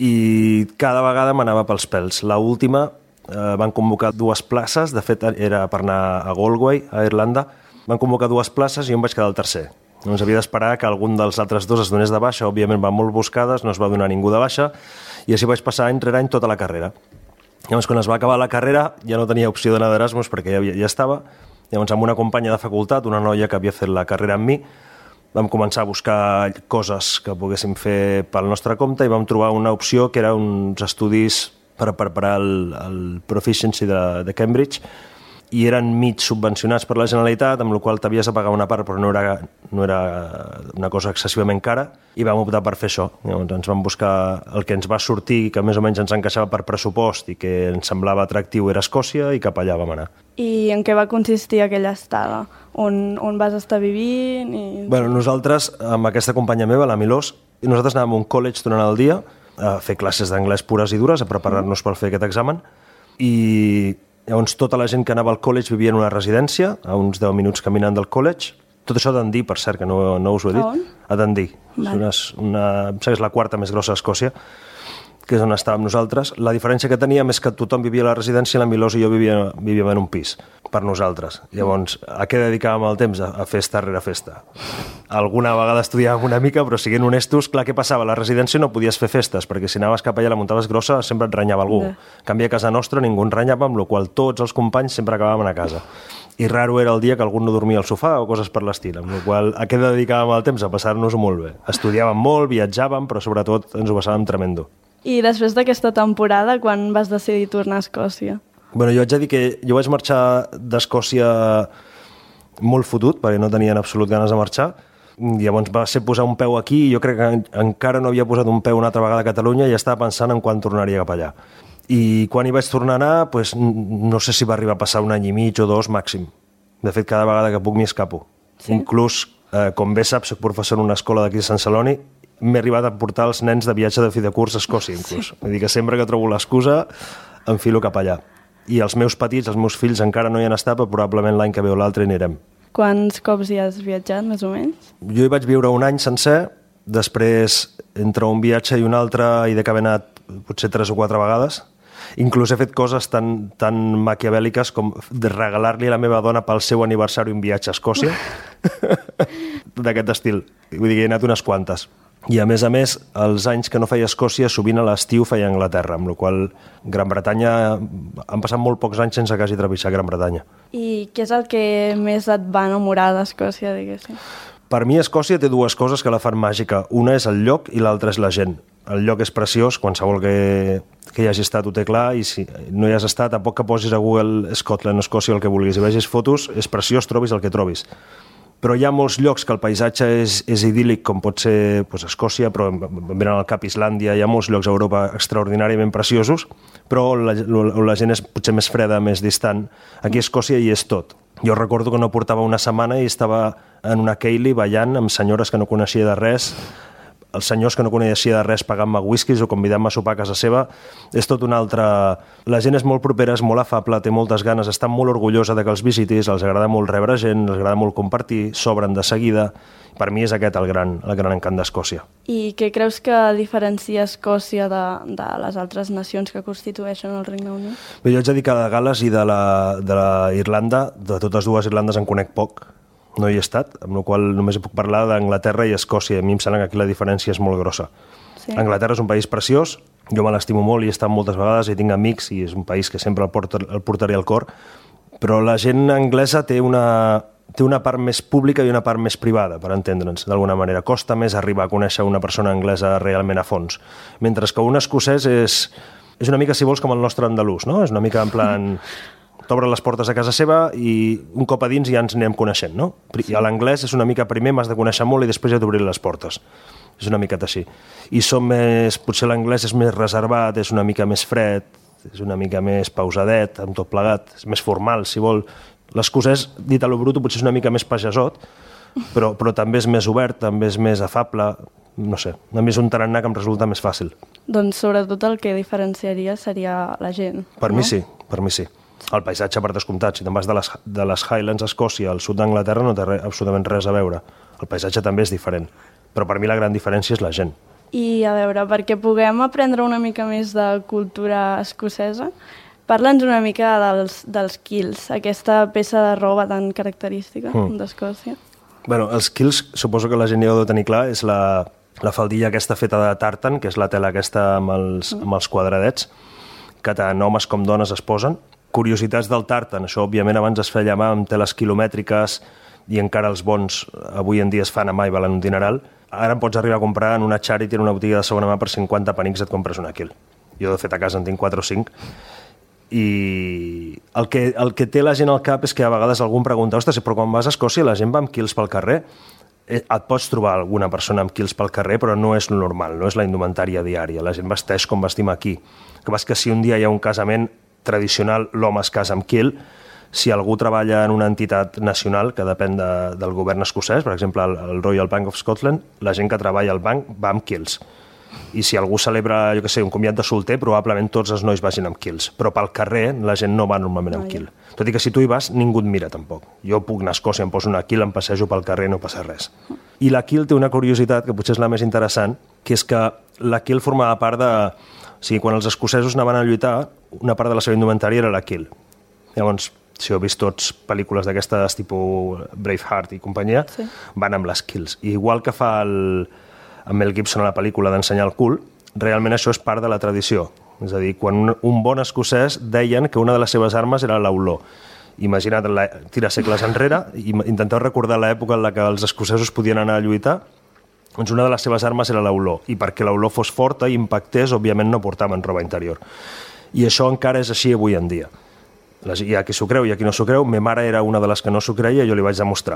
i cada vegada m'anava pels pèls. L'última eh, van convocar dues places, de fet era per anar a Galway, a Irlanda, van convocar dues places i jo em vaig quedar el tercer. Llavors havia d'esperar que algun dels altres dos es donés de baixa, òbviament van molt buscades, no es va donar ningú de baixa i així vaig passar any rere any tota la carrera. Llavors, quan es va acabar la carrera ja no tenia opció d'anar d'Erasmus perquè ja, ja estava. Llavors, amb una companya de facultat, una noia que havia fet la carrera amb mi, vam començar a buscar coses que poguéssim fer pel nostre compte i vam trobar una opció que era uns estudis per preparar el, el Proficiency de, de Cambridge i eren mig subvencionats per la Generalitat, amb la qual t'havies de pagar una part però no era, no era una cosa excessivament cara i vam optar per fer això. Llavors, ens vam buscar el que ens va sortir, que més o menys ens encaixava per pressupost i que ens semblava atractiu era Escòcia i cap allà vam anar. I en què va consistir aquella estada? On, on vas estar vivint? I... Bueno, nosaltres, amb aquesta companya meva, la Milós, nosaltres anàvem a un college durant el dia a fer classes d'anglès pures i dures, a preparar-nos per fer aquest examen, i llavors tota la gent que anava al college vivia en una residència, a uns deu minuts caminant del college. Tot això a Dundee, per cert, que no, no us ho he dit. A on? A Dundee. Vale. És una, una, em sembla que és la quarta més grossa d'Escòcia, que és on estàvem nosaltres. La diferència que teníem és que tothom vivia a la residència i la Milós i jo vivia, vivíem en un pis, per nosaltres. Llavors, a què dedicàvem el temps? A, a festa rere festa. Alguna vegada estudiàvem una mica, però siguent honestos, clar, què passava? A la residència no podies fer festes, perquè si anaves cap allà i la muntaves grossa sempre et renyava algú. Bé. En canvi, a casa nostra ningú en renyava, amb la qual tots els companys sempre acabàvem a casa. I raro era el dia que algú no dormia al sofà o coses per l'estil, amb la qual a què dedicàvem el temps? A passar-nos-ho molt bé. Estudiàvem molt, viatjàvem, però sobretot ens ho passàvem tremendo. I després d'aquesta temporada, quan vas decidir tornar a Escòcia? Bueno, jo haig de dir que jo vaig marxar d'Escòcia molt fotut, perquè no tenia en absolut ganes de marxar. Llavors va ser posar un peu aquí i jo crec que encara no havia posat un peu una altra vegada a Catalunya i estava pensant en quan tornaria cap allà. I quan hi vaig tornar a anar, pues, no sé si va arribar a passar un any i mig o dos màxim. De fet, cada vegada que puc m'hi escapo. Sí? Inclús, eh, com bé saps, soc professor en una escola d'aquí de Sant Celoni, m'he arribat a portar els nens de viatge de fi de curs a Escòcia, inclús. Sí. Vull dir que sempre que trobo l'excusa, enfilo cap allà. I els meus petits, els meus fills, encara no hi han estat, però probablement l'any que ve o l'altre hi anirem. Quants cops hi has viatjat, més o menys? Jo hi vaig viure un any sencer, després, entre un viatge i un altre, hi de que haver anat potser tres o quatre vegades. Inclús he fet coses tan, tan maquiavèliques com de regalar-li a la meva dona pel seu aniversari un viatge a Escòcia. D'aquest estil. Vull dir que he anat unes quantes. I a més a més, els anys que no feia Escòcia, sovint a l'estiu feia Anglaterra, amb la qual Gran Bretanya... Han passat molt pocs anys sense que hagi trepitjat Gran Bretanya. I què és el que més et va enamorar d'Escòcia, diguéssim? Per mi, Escòcia té dues coses que la fan màgica. Una és el lloc i l'altra és la gent. El lloc és preciós, qualsevol que, que hi hagi estat ho té clar, i si no hi has estat, a poc que posis a Google Scotland, Escòcia, el que vulguis, i vegis fotos, és preciós, trobis el que trobis. Però hi ha molts llocs que el paisatge és, és idíl·lic, com pot ser pues, Escòcia, però em venen al cap Islàndia, hi ha molts llocs a Europa extraordinàriament preciosos, però la, la, la gent és potser més freda, més distant. Aquí a Escòcia hi és tot. Jo recordo que no portava una setmana i estava en una ceili ballant amb senyores que no coneixia de res, els senyors que no coneixia de res pagant-me whiskies o convidant-me a sopar a casa seva. És tot una altra... La gent és molt propera, és molt afable, té moltes ganes, està molt orgullosa de que els visitis, els agrada molt rebre gent, els agrada molt compartir, s'obren de seguida. Per mi és aquest el gran, el gran encant d'Escòcia. I què creus que diferencia Escòcia de, de les altres nacions que constitueixen el Regne Unit? Bé, jo haig de dir que de Gal·les i de la, de la Irlanda, de totes dues Irlandes en conec poc, no hi he estat, amb la qual només puc parlar d'Anglaterra i Escòcia. A mi em sembla que aquí la diferència és molt grossa. Sí. Anglaterra és un país preciós, jo me l'estimo molt i he estat moltes vegades, i tinc amics i és un país que sempre el, porta, el portaré al cor, però la gent anglesa té una, té una part més pública i una part més privada, per entendre'ns, d'alguna manera. Costa més arribar a conèixer una persona anglesa realment a fons. Mentre que un escocès és, és una mica, si vols, com el nostre andalús, no? És una mica en plan... T'obren les portes a casa seva i un cop a dins ja ens anem coneixent, no? I a l'anglès és una mica primer, m'has de conèixer molt i després ja t'obriré les portes. És una miqueta així. I som més... Potser l'anglès és més reservat, és una mica més fred, és una mica més pausadet, amb tot plegat, és més formal, si vol. L'escocès, dit a lo bruto, potser és una mica més pagesot, però, però també és més obert, també és més afable, no sé. A mi és un tarannà que em resulta més fàcil. Doncs sobretot el que diferenciaria seria la gent. Per no? mi sí, per mi sí. El paisatge, per descomptat, si te'n vas de les, de les Highlands a Escòcia al sud d'Anglaterra no té re, absolutament res a veure. El paisatge també és diferent, però per mi la gran diferència és la gent. I a veure, perquè puguem aprendre una mica més de cultura escocesa, parla'ns una mica dels, dels quilts, aquesta peça de roba tan característica mm. d'Escòcia. Bueno, els quilts, suposo que la gent ja ho deu tenir clar, és la, la faldilla aquesta feta de tartan, que és la tela aquesta amb els, mm. amb els quadradets, que tant homes com dones es posen. Curiositats del tartan, això òbviament abans es feia a mà amb teles quilomètriques i encara els bons avui en dia es fan a mà i valen un dineral. Ara em pots arribar a comprar en una charity, en una botiga de segona mà, per cinquanta penics et compres una quilt. Jo, de fet, a casa en tinc quatre o cinc. I el que, el que té la gent al cap és que a vegades algú em pregunta, ostres, però quan vas a Escòcia la gent va amb quilts pel carrer? Et pots trobar alguna persona amb quilts pel carrer, però no és el normal, no és la indumentària diària. La gent vesteix com vestim aquí. El que passa que si un dia hi ha un casament tradicional, l'home es casa amb quilt. Si algú treballa en una entitat nacional que depèn de, del govern escocès, per exemple el, el Royal Bank of Scotland, la gent que treballa al banc va amb quilts. I si algú celebra, jo què sé, un comiat de solter, probablement tots els nois vagin amb quilts. Però pel carrer la gent no va normalment amb quilt. Tot i que si tu hi vas, ningú et mira tampoc. Jo puc anar a Escòcia, em poso una quilt, em passejo pel carrer, no passa res. I la quilt té una curiositat, que potser és la més interessant, que és que la quilt formava part de... O sigui, quan els escocesos anaven a lluitar, una part de la seva indumentària era la quilt. Llavors, si heu vist tots pel·lícules d'aquestes, tipus Braveheart i companyia, sí. van amb les quilts. I igual que fa el, el Mel Gibson a la pel·lícula d'ensenyar el cul, realment això és part de la tradició. És a dir, quan un, un bon escocès deien que una de les seves armes era l'olor. Imagina't, la, tira segles enrere, i intenteu recordar l'època en la que els escocesos podien anar a lluitar, doncs una de les seves armes era l'olor, i perquè l'olor fos forta i impactés, òbviament no portaven roba interior. I això encara és així avui en dia. Hi ha qui s'ho creu i hi ha qui no s'ho creu. Ma mare era una de les que no s'ho creia i jo li vaig demostrar.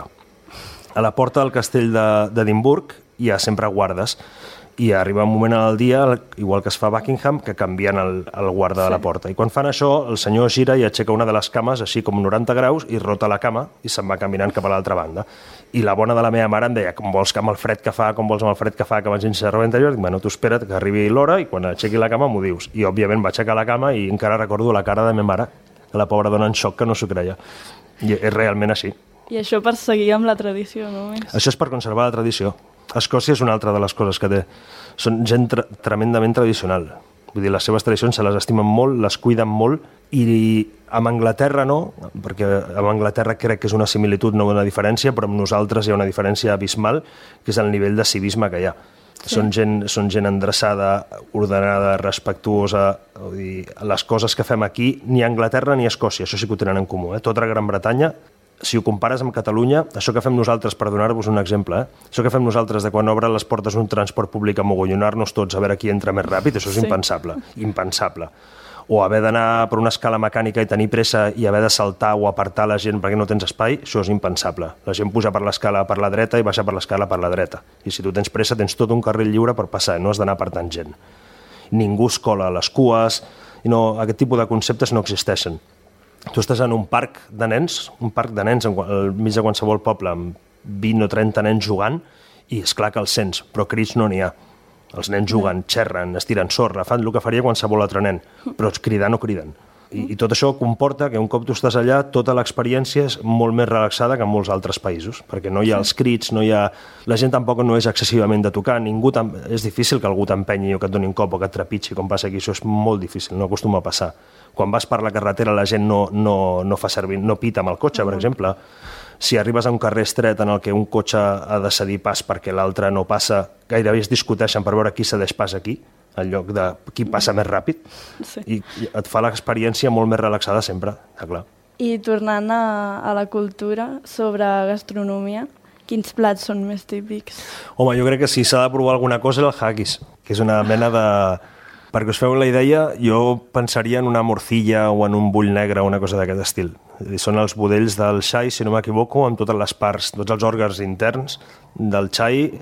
A la porta del castell d'Edimburg hi ha sempre guardes i arriba un moment al dia, igual que es fa a Buckingham, que canvien el, el guarda sí. de la porta. I quan fan això, el senyor gira i aixeca una de les cames, així com noranta graus, i rota la cama i se'n va caminant cap a l'altra banda. I la bona de la meva mare em deia, com vols que amb el fred que fa, com vols amb el fred que fa, que vagin sense roba interior? Dic, bueno, tu espera't que arribi l'hora i quan aixequi la cama m'ho dius. I òbviament va aixecar la cama i encara recordo la cara de la meva mare, que la pobra dona en xoc que no s'ho creia. I és realment així. I això per seguir amb la tradició, només? Això és per conservar la tradició. Escòcia és una altra de les coses que té. Són gent tre tremendament tradicional. Vull dir, les seves tradicions se les estimen molt, les cuiden molt, i amb Anglaterra no, perquè amb Anglaterra crec que és una similitud, no una diferència, però amb nosaltres hi ha una diferència abismal, que és el nivell de civisme que hi ha. Sí. Són gent, són gent endreçada, ordenada, respectuosa. Vull dir, les coses que fem aquí, ni Anglaterra ni Escòcia, això sí que ho tenen en comú. Eh? Tota la Gran Bretanya, si ho compares amb Catalunya, això que fem nosaltres, per donar-vos un exemple, eh? això que fem nosaltres de quan obren les portes d'un transport públic a mogollonar-nos tots a veure qui entra més ràpid, això és sí. impensable, impensable. O haver d'anar per una escala mecànica i tenir pressa i haver de saltar o apartar la gent perquè no tens espai, això és impensable. La gent puja per l'escala per la dreta i baixa per l'escala per la dreta. I si tu tens pressa, tens tot un carril lliure per passar, no has d'anar apartant gent. Ningú es cola a les cues, i no, aquest tipus de conceptes no existeixen. Tu estàs en un parc de nens, un parc de nens al mig de qualsevol poble, amb vint o trenta nens jugant, i és clar que els sents, però crits no n'hi ha. Els nens juguen, xerren, es tiren sorra, fan el que faria qualsevol altre nen, però cridar no criden. I, I tot això comporta que un cop tu estàs allà, tota l'experiència és molt més relaxada que en molts altres països, perquè no hi ha els crits, no hi ha... la gent tampoc no és excessivament de tocar, ningú tam... és difícil que algú t'empenyi o que et doni un cop o que et trepitgi, com passa aquí, això és molt difícil, no acostuma a passar. Quan vas per la carretera la gent no, no, no fa servir, no pita amb el cotxe, per exemple. Si arribes a un carrer estret en el que un cotxe ha de cedir pas perquè l'altre no passa, gairebé es discuteixen per veure qui cedeix pas aquí, en lloc de qui passa més ràpid, sí. I et fa l'experiència molt més relaxada sempre, ja clar. I tornant a, a la cultura, sobre gastronomia, quins plats són més típics? Home, jo crec que si s'ha de provar alguna cosa és el haggis, que és una mena de... Perquè us feu la idea, jo pensaria en una morcilla o en un bull negre o una cosa d'aquest estil. Són els budells del xai, si no m'equivoco, amb totes les parts, tots els òrgans interns del xai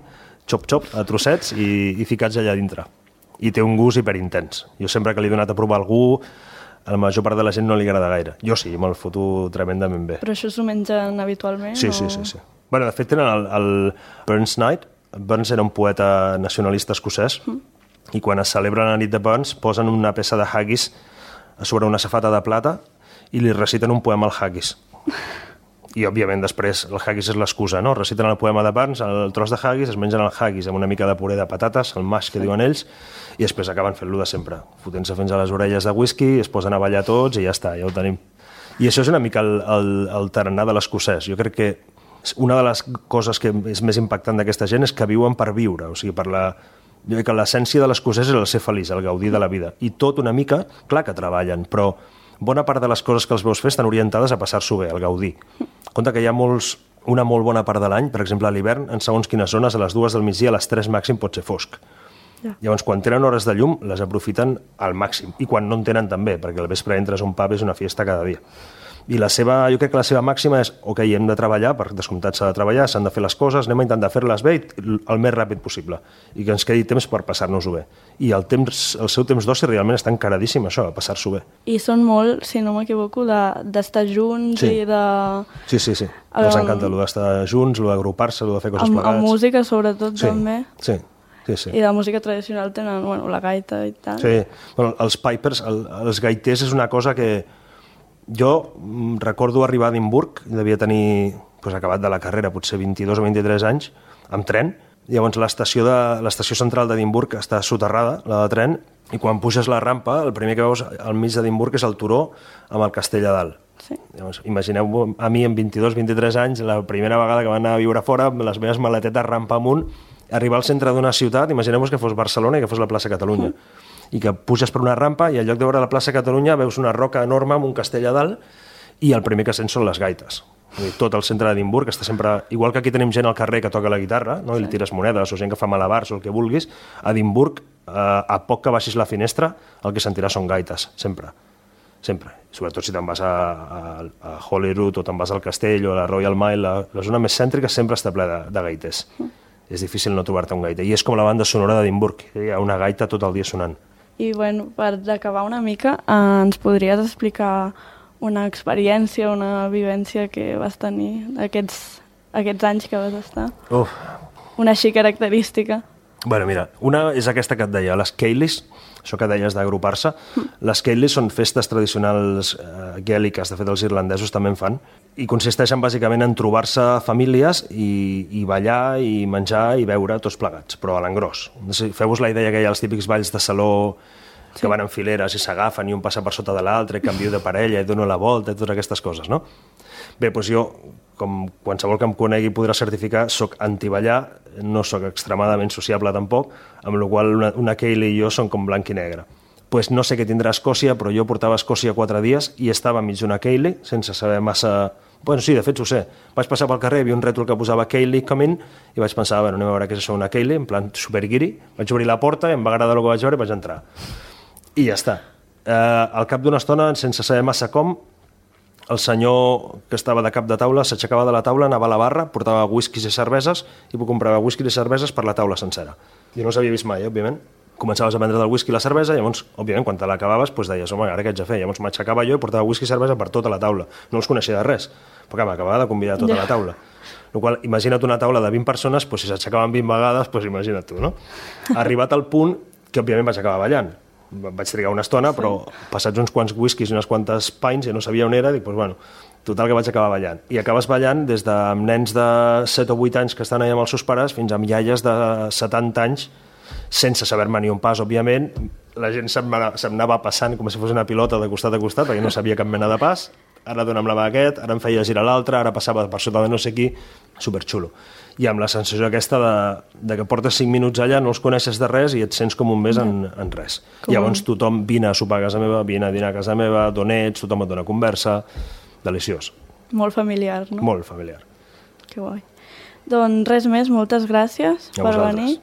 xop-xop, a trossets i, i ficats allà dintre. I té un gust hiperintens. Jo sempre que li he donat a provar algú, a la major part de la gent no li agrada gaire. Jo sí, me'l foto tremendament bé. Però això s'ho mengen habitualment? Sí, o... sí, sí, sí. Bueno, de fet, tenen el, el Burns Night. Burns era un poeta nacionalista escocès mm. i quan es celebra la nit de Burns posen una peça de haggis a sobre una safata de plata i li reciten un poema al haggis. I, òbviament, després el haggis és l'excusa, no? Reciten el poema de Burns, el tros de haggis, es mengen el haggis amb una mica de puré de patates, el mash que sí. diuen ells, i després acaben fent-lo de sempre, fotent-se fins a les orelles de whisky, es posen a ballar tots i ja està, ja ho tenim. I això és una mica el, el, el tarannà de l'escocès. Jo crec que una de les coses que és més impactant d'aquesta gent és que viuen per viure, o sigui, per la... Jo crec que l'essència de l'escocès és el ser feliç, el gaudir de la vida. I tot una mica, clar que treballen, però bona part de les coses que els veus fer estan orientades a passar-s'ho bé, al gaudir. Compte que hi ha molts, una molt bona part de l'any, per exemple a l'hivern, en segons quines zones, a les dues del migdia, a les tres màxim pot ser fosc. Ja. Llavors, quan tenen hores de llum, les aprofiten al màxim. I quan no en tenen també, perquè al vespre entres a un pub és una fiesta cada dia. I la seva, jo crec que la seva màxima és ok, hem de treballar, per descomptat s'ha de treballar, s'han de fer les coses, anem a intentar fer-les bé el més ràpid possible i que ens quedi temps per passar-nos-ho bé. I el, temps, el seu temps d'oci realment està encaradíssim, això, a passar-s'ho bé. I són molt, si no m'equivoco, d'estar de, junts sí. i de... Sí, sí, sí. Els um, encanta allò d'estar junts, allò d'agrupar-se, allò de fer coses amb, plegats. Amb música, sobretot, sí. també. Sí. Sí, sí. I de música tradicional tenen, bueno, la gaita i tal. Sí, bueno, els pipers, el, els gaiters és una cosa que jo recordo arribar a Edimburg, devia tenir pues, acabat de la carrera, potser vint-i-dos o vint-i-tres anys, amb tren. Llavors l'estació de l'estació central d'Edimburg està soterrada, la de tren, i quan puges la rampa, el primer que veus al mig d'Edimburg és el turó amb el castell a dalt. Sí. Llavors, imagineu a mi amb vint-i-dos o vint-i-tres anys, la primera vegada que van anar a viure fora, amb les meves maletetes rampa amunt, arribar al centre d'una ciutat, imagineu-vos que fos Barcelona i que fos la plaça Catalunya. Mm. I que puges per una rampa i en lloc de veure la plaça Catalunya veus una roca enorme amb un castell a dalt i el primer que sents són les gaites. Tot el centre d'Edimburg està sempre... Igual que aquí tenim gent al carrer que toca la guitarra, no? I li tires monedes, o gent que fa malabars o el que vulguis, a Edimburg, eh, a poc que baixis la finestra, el que sentiràs són gaites, sempre. Sempre. Sobretot si te'n vas a, a, a Holyrood o te'n vas al castell o a la Royal Mile, la, la zona més cèntrica sempre està ple de, de gaiters. Mm. És difícil no trobar-te un gaita. I és com la banda sonora d'Edimburg, hi ha una gaita tot el dia sonant. I bueno, per acabar una mica, eh, ens podries explicar una experiència, una vivència que vas tenir aquests, aquests anys que vas estar? Uf. Una així característica. Bueno, mira, una és aquesta que et deia, les Ceilis, això que deies d'agrupar-se. Les Ceilis són festes tradicionals eh, gèliques, de fet els irlandesos també en fan, i consisteixen bàsicament en trobar-se famílies i, i ballar i menjar i beure tots plegats, però a l'engròs. Feu-vos la idea que hi ha els típics balls de saló que sí. van en fileres i s'agafen i un passa per sota de l'altre, i canvio de parella i dono la volta i totes aquestes coses, no? Bé, doncs jo, com qualsevol que em conegui podrà certificar, soc antiballar, no soc extremadament sociable tampoc, amb la qual una, una Ceili i jo som com blanc i negre. Pues no sé què tindrà Escòcia, però jo portava a Escòcia quatre dies i estava enmig d'una Ceili, sense saber massa... Bueno, sí, de fet ho sé. Vaig passar pel carrer, hi havia un rètol que posava Ceili coming i vaig pensar, bueno, anem a veure què és això, una Ceili, en plan superguiri. Vaig obrir la porta, em va agradar el que vaig veure i vaig entrar. I ja està. Eh, al cap d'una estona, sense saber massa com, el senyor que estava de cap de taula s'aixecava de la taula, anava a la barra, portava whiskies i cerveses i comprava whiskies i cerveses per la taula sencera. Jo no s'havia vist mai, òbviament. Començaves a vendre del whisky i la cervesa, i llavors, òbviament, quan te l'acabaves, doncs deies, home, ara què haig de fer? Llavors m'aixecava jo i portava whisky i cervesa per tota la taula. No els coneixia de res, perquè m'acabava de convidar a tota la taula. El qual, imagina't una taula de vint persones, doncs si s'aixecaven vint vegades, doncs imagina't tu, no? Arribat al punt que, òbviament, vaig acabar ballant. Vaig trigar una estona, però passats uns quants whiskies i unes quantes pints, ja no sabia on era, dic, doncs bueno, total que vaig acabar ballant. I acabes ballant des de nens de set o vuit anys que estan allà amb els seus pares fins amb iaies de setanta anys, sense saber-me ni un pas, òbviament. La gent se'm anava passant com si fos una pilota de costat a costat, perquè no sabia cap mena de pas. Ara dona'm la mà aquest, ara em feia girar l'altre, ara passava per sota de no sé qui, superxulo. I amb la sensació aquesta de, de que portes cinc minuts allà, no els coneixes de res i et sents com un mes en, en res. Com... Llavors tothom vine a sopar a casa meva, vine a dinar a casa meva, d'on ets, tothom et dona conversa, deliciós. Molt familiar, no? Molt familiar. Que guai. Doncs res més, moltes gràcies a per vosaltres. venir.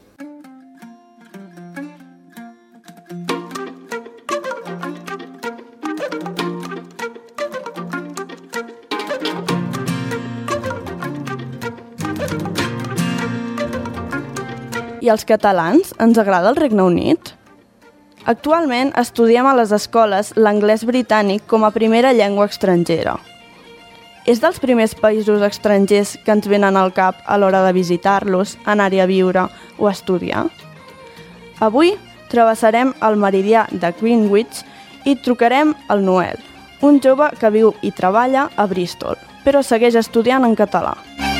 I als catalans ens agrada el Regne Unit? Actualment estudiem a les escoles l'anglès britànic com a primera llengua estrangera. És dels primers països estrangers que ens venen al cap a l'hora de visitar-los, anar-hi a viure o a estudiar. Avui travessarem el meridià de Greenwich i trucarem al Noel, un jove que viu i treballa a Bristol, però segueix estudiant en català.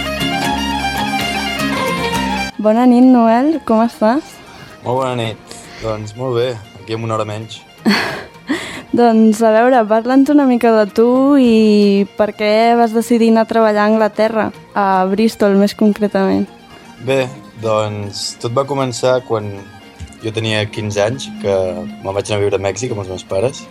Bona nit, Noel, com estàs? Molt bona nit. Doncs molt bé, aquí amb una hora menys. Doncs, a veure, parla'ns una mica de tu i per què vas decidir anar a treballar a Anglaterra, a Bristol més concretament. Bé, doncs tot va començar quan jo tenia quinze anys, que me'n vaig anar a viure a Mèxic amb els meus pares,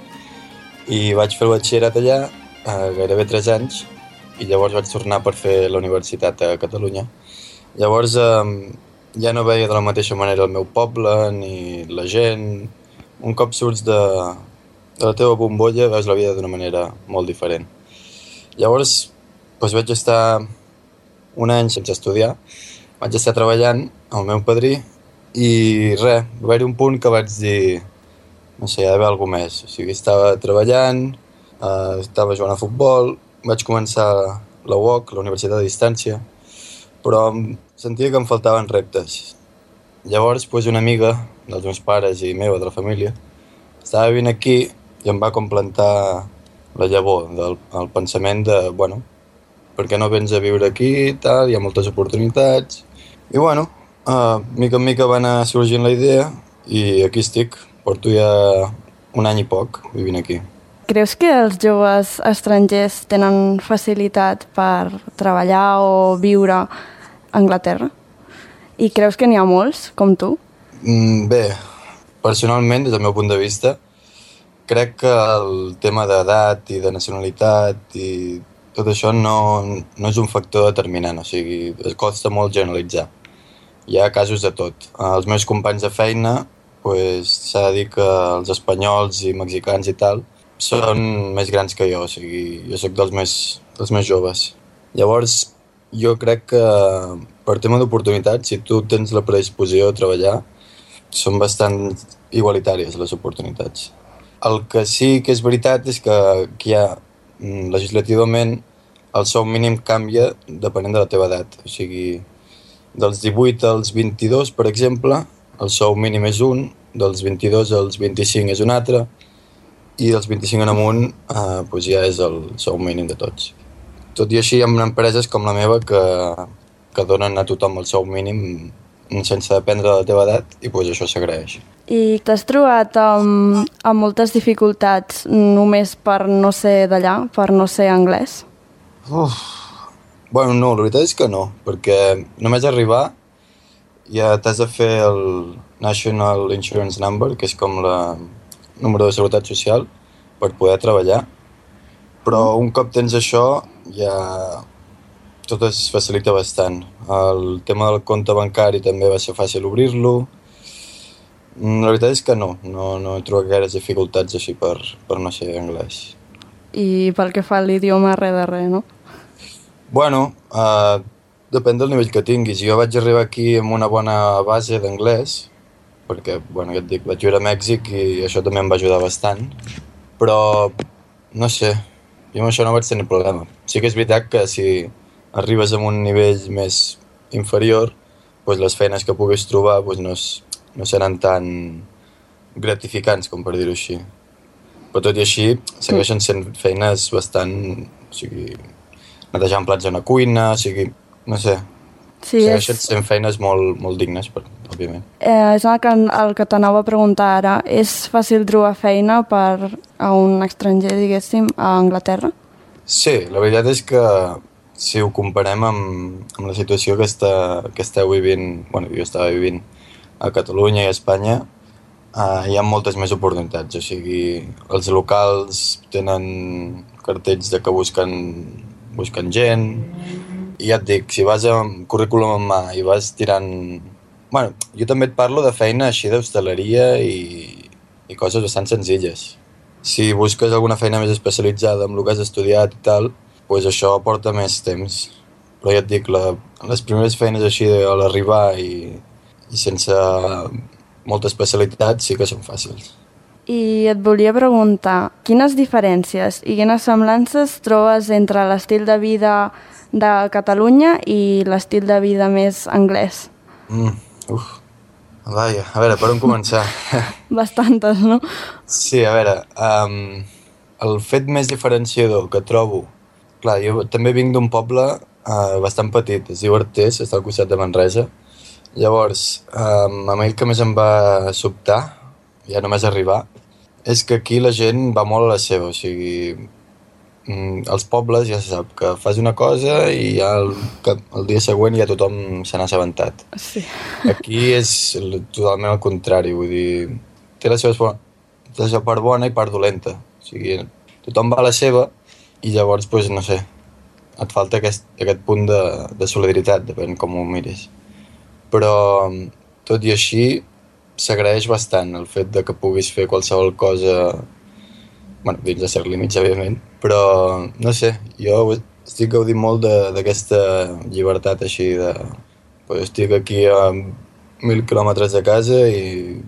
i vaig fer el batxillerat allà, eh, gairebé tres anys, i llavors vaig tornar per fer la universitat a Catalunya. Llavors eh, ja no veia de la mateixa manera el meu poble, ni la gent. Un cop surts de, de la teva bombolla, veus la vida d'una manera molt diferent. Llavors doncs vaig estar un any sense estudiar, vaig estar treballant amb el meu padrí i res, va haver un punt que vaig dir, no sé, hi ha d'haver alguna més. O sigui, estava treballant, eh, estava jugant a futbol, vaig començar la U O C, la Universitat a Distància, però sentia que em faltaven reptes. Llavors, doncs, una amiga dels meus pares i meva, de la família, estava vivint aquí i em va com plantar la llavor del el pensament de, bueno, per què no vens a viure aquí i tal, hi ha moltes oportunitats. I bueno, uh, mica en mica va anar sorgint la idea i aquí estic, porto ja un any i poc vivint aquí. Creus que els joves estrangers tenen facilitat per treballar o viure a Anglaterra? I creus que n'hi ha molts, com tu? Mm, bé, personalment, des del meu punt de vista, crec que el tema d'edat i de nacionalitat i tot això no, no és un factor determinant, o sigui, es costa molt generalitzar. Hi ha casos de tot. Els meus companys de feina, pues, s'ha de dir que els espanyols i mexicans i tal són més grans que jo, o sigui, jo sóc dels més, dels més joves. Llavors, jo crec que per tema d'oportunitats, si tu tens la predisposició a treballar, són bastant igualitàries les oportunitats. El que sí que és veritat és que aquí hi ha, legislativament, el sou mínim canvia depenent de la teva edat. O sigui, dels divuit als vint-i-dos, per exemple, el sou mínim és un, dels vint-i-dos als vint-i-cinc és un altre, i dels vint-i-cinc en amunt eh, doncs ja és el sou mínim de tots. Tot i així, hi ha empreses com la meva que, que donen a tothom el sou mínim sense dependre de la teva edat i doncs això s'agraeix. I t'has trobat amb, amb moltes dificultats només per no ser d'allà, per no ser anglès? Uf. Bueno, no, la veritat és que no, perquè només arribar ja t'has de fer el National Insurance Number, que és com la número de seguretat social, per poder treballar. Però un cop tens això, ja tot es facilita bastant. El tema del compte bancari també va ser fàcil obrir-lo. La veritat és que no, no, no he trobat gaires dificultats així per, per no ser anglès. I pel que fa a l'idioma, res de res, no? Bueno, uh, depèn del nivell que tinguis. Jo vaig arribar aquí amb una bona base d'anglès, perquè, bueno, ja et dic, vaig viure a Mèxic i això també em va ajudar bastant. Però, no sé, jo amb això no vaig tenir problema. Sí que és veritat que si arribes a un nivell més inferior, doncs les feines que puguis trobar doncs no, no seran tan gratificants, com per dir-ho així. Però tot i així, segueixen sent feines bastant... O sigui, netejant plats a una cuina, o sigui, no sé, sí, segueixen és... sent feines molt, molt dignes, per, òbviament. Eh, és el que, el que t'anava a preguntar ara. És fàcil trobar feina per a un estranger, diguéssim, a Anglaterra? Sí, la veritat és que si ho comparem amb, amb la situació que, està, que esteu vivint, bueno, jo estava vivint a Catalunya i a Espanya, eh, hi ha moltes més oportunitats. O sigui, els locals tenen cartells de que busquen, busquen gent. I ja et dic, si vas amb currículum en mà i vas tirant... Bueno, jo també et parlo de feina així d'hostaleria i, i coses bastant senzilles. Si busques alguna feina més especialitzada amb el que has estudiat i tal, doncs això porta més temps. Però ja et dic, la, les primeres feines així a l'arribar i, i sense molta especialitat sí que són fàcils. I et volia preguntar, quines diferències i quines semblances trobes entre l'estil de vida de Catalunya i l'estil de vida més anglès? Mm, uf, vaja, a veure, per on començar? Bastantes, no? Sí, a veure, um, el fet més diferenciador que trobo... Clar, jo també vinc d'un poble uh, bastant petit, es diu Artés, està al costat de Manresa. Llavors, um, a mi el que més em va sobtar, ja només arribar, és que aquí la gent va molt a la seva, o sigui, als pobles ja se sap que fas una cosa i ja el, el dia següent ja tothom se n'ha assabentat. Sí. Aquí és totalment el contrari, vull dir, té la seva, té la seva part bona i part dolenta, o sigui, tothom va a la seva i llavors, pues, no sé, et falta aquest, aquest punt de, de solidaritat, depèn com ho miris. Però, tot i així, s'agraeix bastant el fet de que puguis fer qualsevol cosa, bueno, dins de cert límits, òbviament, però, no sé, jo estic gaudint molt d'aquesta llibertat així de... Pues estic aquí a mil quilòmetres de casa i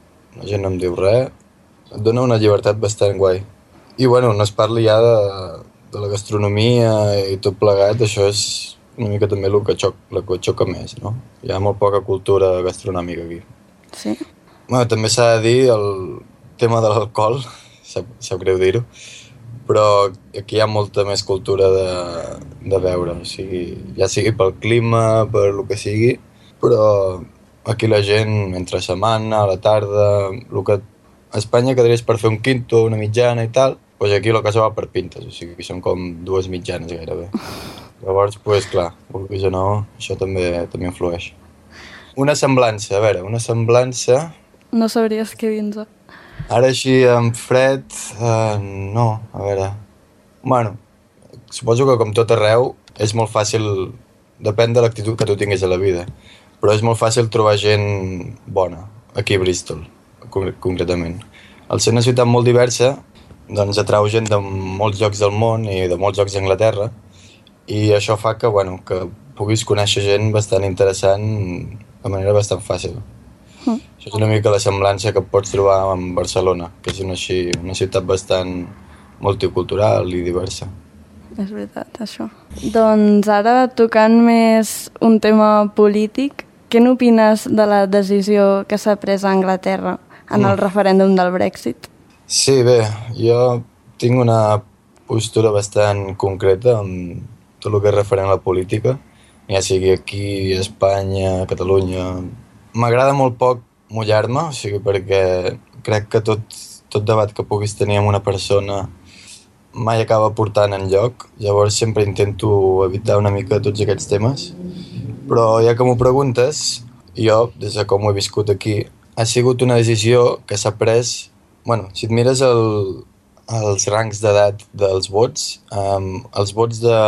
la gent no em diu res. Et dona una llibertat bastant guai. I, bueno, no es parli ja de, de la gastronomia i tot plegat, això és una mica també el que, xoc, el que xoca més, no? Hi ha molt poca cultura gastronòmica aquí. Sí. Bueno, també s'ha de dir el tema de l'alcohol, sap, sap greu dir-ho, però aquí hi ha molta més cultura de, de beure, o sigui, ja sigui pel clima, per el que sigui, però aquí la gent, entre setmana, a la tarda, el que a Espanya quedaries per fer un quinto, una mitjana i tal, doncs aquí la cosa va per pintes, o sigui, són com dues mitjanes gairebé. Llavors, doncs clar, vulguis o no, això també, també influeix. Una semblança, a veure, una semblança... No sabries què dir-nos. Ara així, en fred, uh, no, a veure... Bueno, suposo que com tot arreu és molt fàcil, depèn de l'actitud que tu tinguis a la vida, però és molt fàcil trobar gent bona, aquí a Bristol, concretament. Al ser una ciutat molt diversa, doncs atrau gent de molts llocs del món i de molts llocs d'Anglaterra, i això fa que, bueno, que puguis conèixer gent bastant interessant de manera bastant fàcil. Mm. Això és una mica la semblança que pots trobar en Barcelona, que és una, així, una ciutat bastant multicultural i diversa. És veritat, això. Doncs ara, tocant més un tema polític, què n'opines de la decisió que s'ha pres a Anglaterra en el mm. referèndum del Brexit? Sí, bé, jo tinc una postura bastant concreta amb tot el que és referent a la política, ja sigui aquí, a Espanya, a Catalunya. M'agrada molt poc mullar-me, o sigui, perquè crec que tot, tot debat que puguis tenir amb una persona mai acaba portant enlloc, llavors sempre intento evitar una mica tots aquests temes. Però ja que m'ho preguntes, jo, des de com ho he viscut aquí, ha sigut una decisió que s'ha pres... Bueno, si et mires el, els rangs d'edat dels vots, um, els vots de,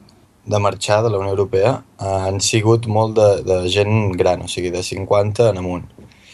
de marxar de la Unió Europea uh, han sigut molt de, de gent gran, o sigui, de cinquanta en amunt.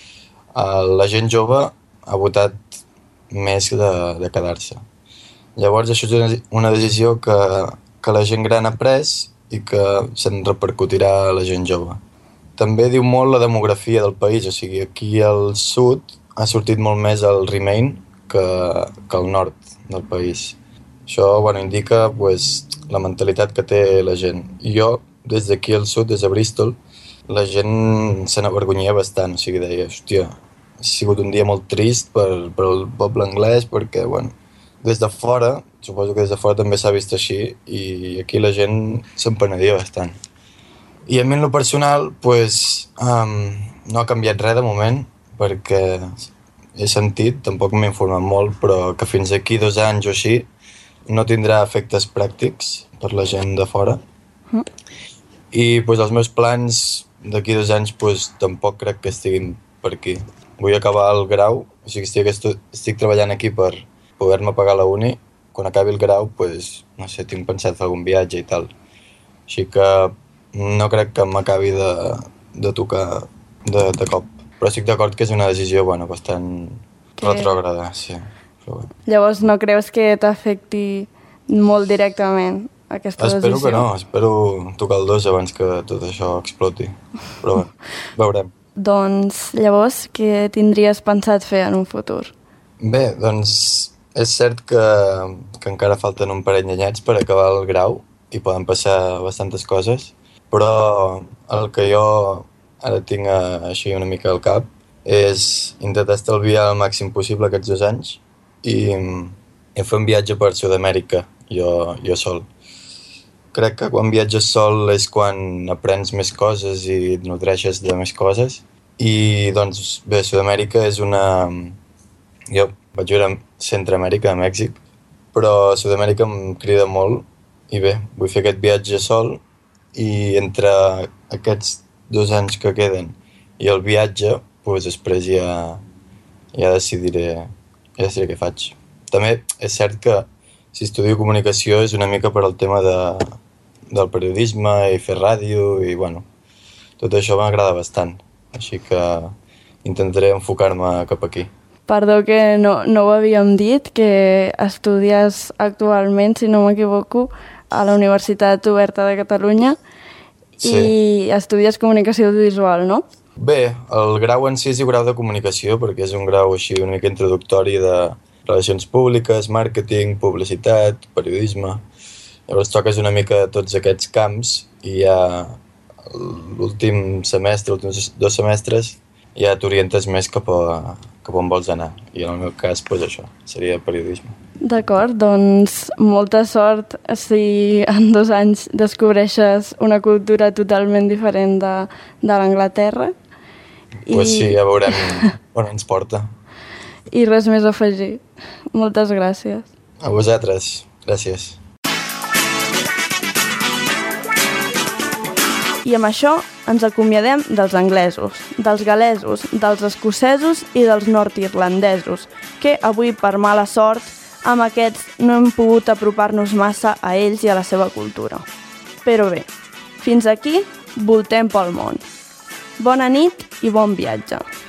Uh, la gent jove ha votat més de, de quedar-se. Llavors, això és una, una decisió que, que la gent gran ha pres i que se'n repercutirà a la gent jove. També diu molt la demografia del país, o sigui, aquí al sud ha sortit molt més el Remain que, que el nord del país. Això, bueno, indica pues, la mentalitat que té la gent. I jo, des d'aquí al sud, des de Bristol, la gent se n'avergonyia bastant, o sigui, deia, hòstia, ha sigut un dia molt trist per, per el poble anglès, perquè, bueno, des de fora, suposo que des de fora també s'ha vist així, i aquí la gent se'n penedia bastant. I a mi en lo personal, pues, um, no ha canviat res de moment, perquè he sentit, tampoc m'he informat molt, però que fins aquí dos anys o així no tindrà efectes pràctics per la gent de fora. Mm. I pues, els meus plans d'aquí dos anys pues, tampoc crec que estiguin per aquí. Vull acabar el grau, o sigui, estic, estic treballant aquí per poder-me pagar la uni. Quan acabi el grau, pues, no sé, tinc pensat fer algun viatge i tal. Així que no crec que m'acabi de, de tocar de, de cop. Però estic d'acord que és una decisió, bueno, bastant que... retrògrada, sí. Però, bueno. Llavors no creus que t'afecti molt directament aquesta espero decisió? Espero que no, espero tocar el dos abans que tot això exploti. Però bueno, veurem. Doncs llavors, què tindries pensat fer en un futur? Bé, doncs és cert que, que encara falten un parell d'anyets per acabar el grau i poden passar bastantes coses, però el que jo ara tinc així una mica al cap és intentar estalviar el màxim possible aquests dos anys i, i fer un viatge per Sud-amèrica, jo, jo sol. Crec que quan viatges sol és quan aprens més coses i et nodreixes de més coses. I doncs bé, Sud-amèrica és una... Jo vaig viure a Centroamèrica, a Mèxic, però Sud-amèrica em crida molt i bé, vull fer aquest viatge sol i entre aquests dos anys que queden i el viatge, doncs després ja, ja decidiré, ja decidiré què faig. També és cert que si estudio comunicació és una mica per al tema de, del periodisme i fer ràdio i bueno, tot això m'agrada bastant, així que intentaré enfocar-me cap aquí. Perdó que no, no ho havíem dit, que estudies actualment, si no m'equivoco, a la Universitat Oberta de Catalunya sí. I estudies comunicació audiovisual, no? Bé, el grau en si és grau de comunicació perquè és un grau així una mica introductori de relacions públiques, màrqueting, publicitat, periodisme. Llavors toques una mica tots aquests camps i ja l'últim semestre, els últims dos semestres, ja t'orientes més cap a, cap on vols anar. I en el meu cas, doncs això, seria periodisme. D'acord, doncs molta sort si en dos anys descobreixes una cultura totalment diferent de, de l'Anglaterra. Doncs pues sí, ja veurem on ens porta. I res més a afegir. Moltes gràcies. A vosaltres. Gràcies. I amb això ens acomiadem dels anglesos, dels galesos, dels escocesos i dels nord-irlandesos, que avui, per mala sort, amb aquests no hem pogut apropar-nos massa a ells i a la seva cultura. Però bé, fins aquí voltem pel món. Bona nit i bon viatge.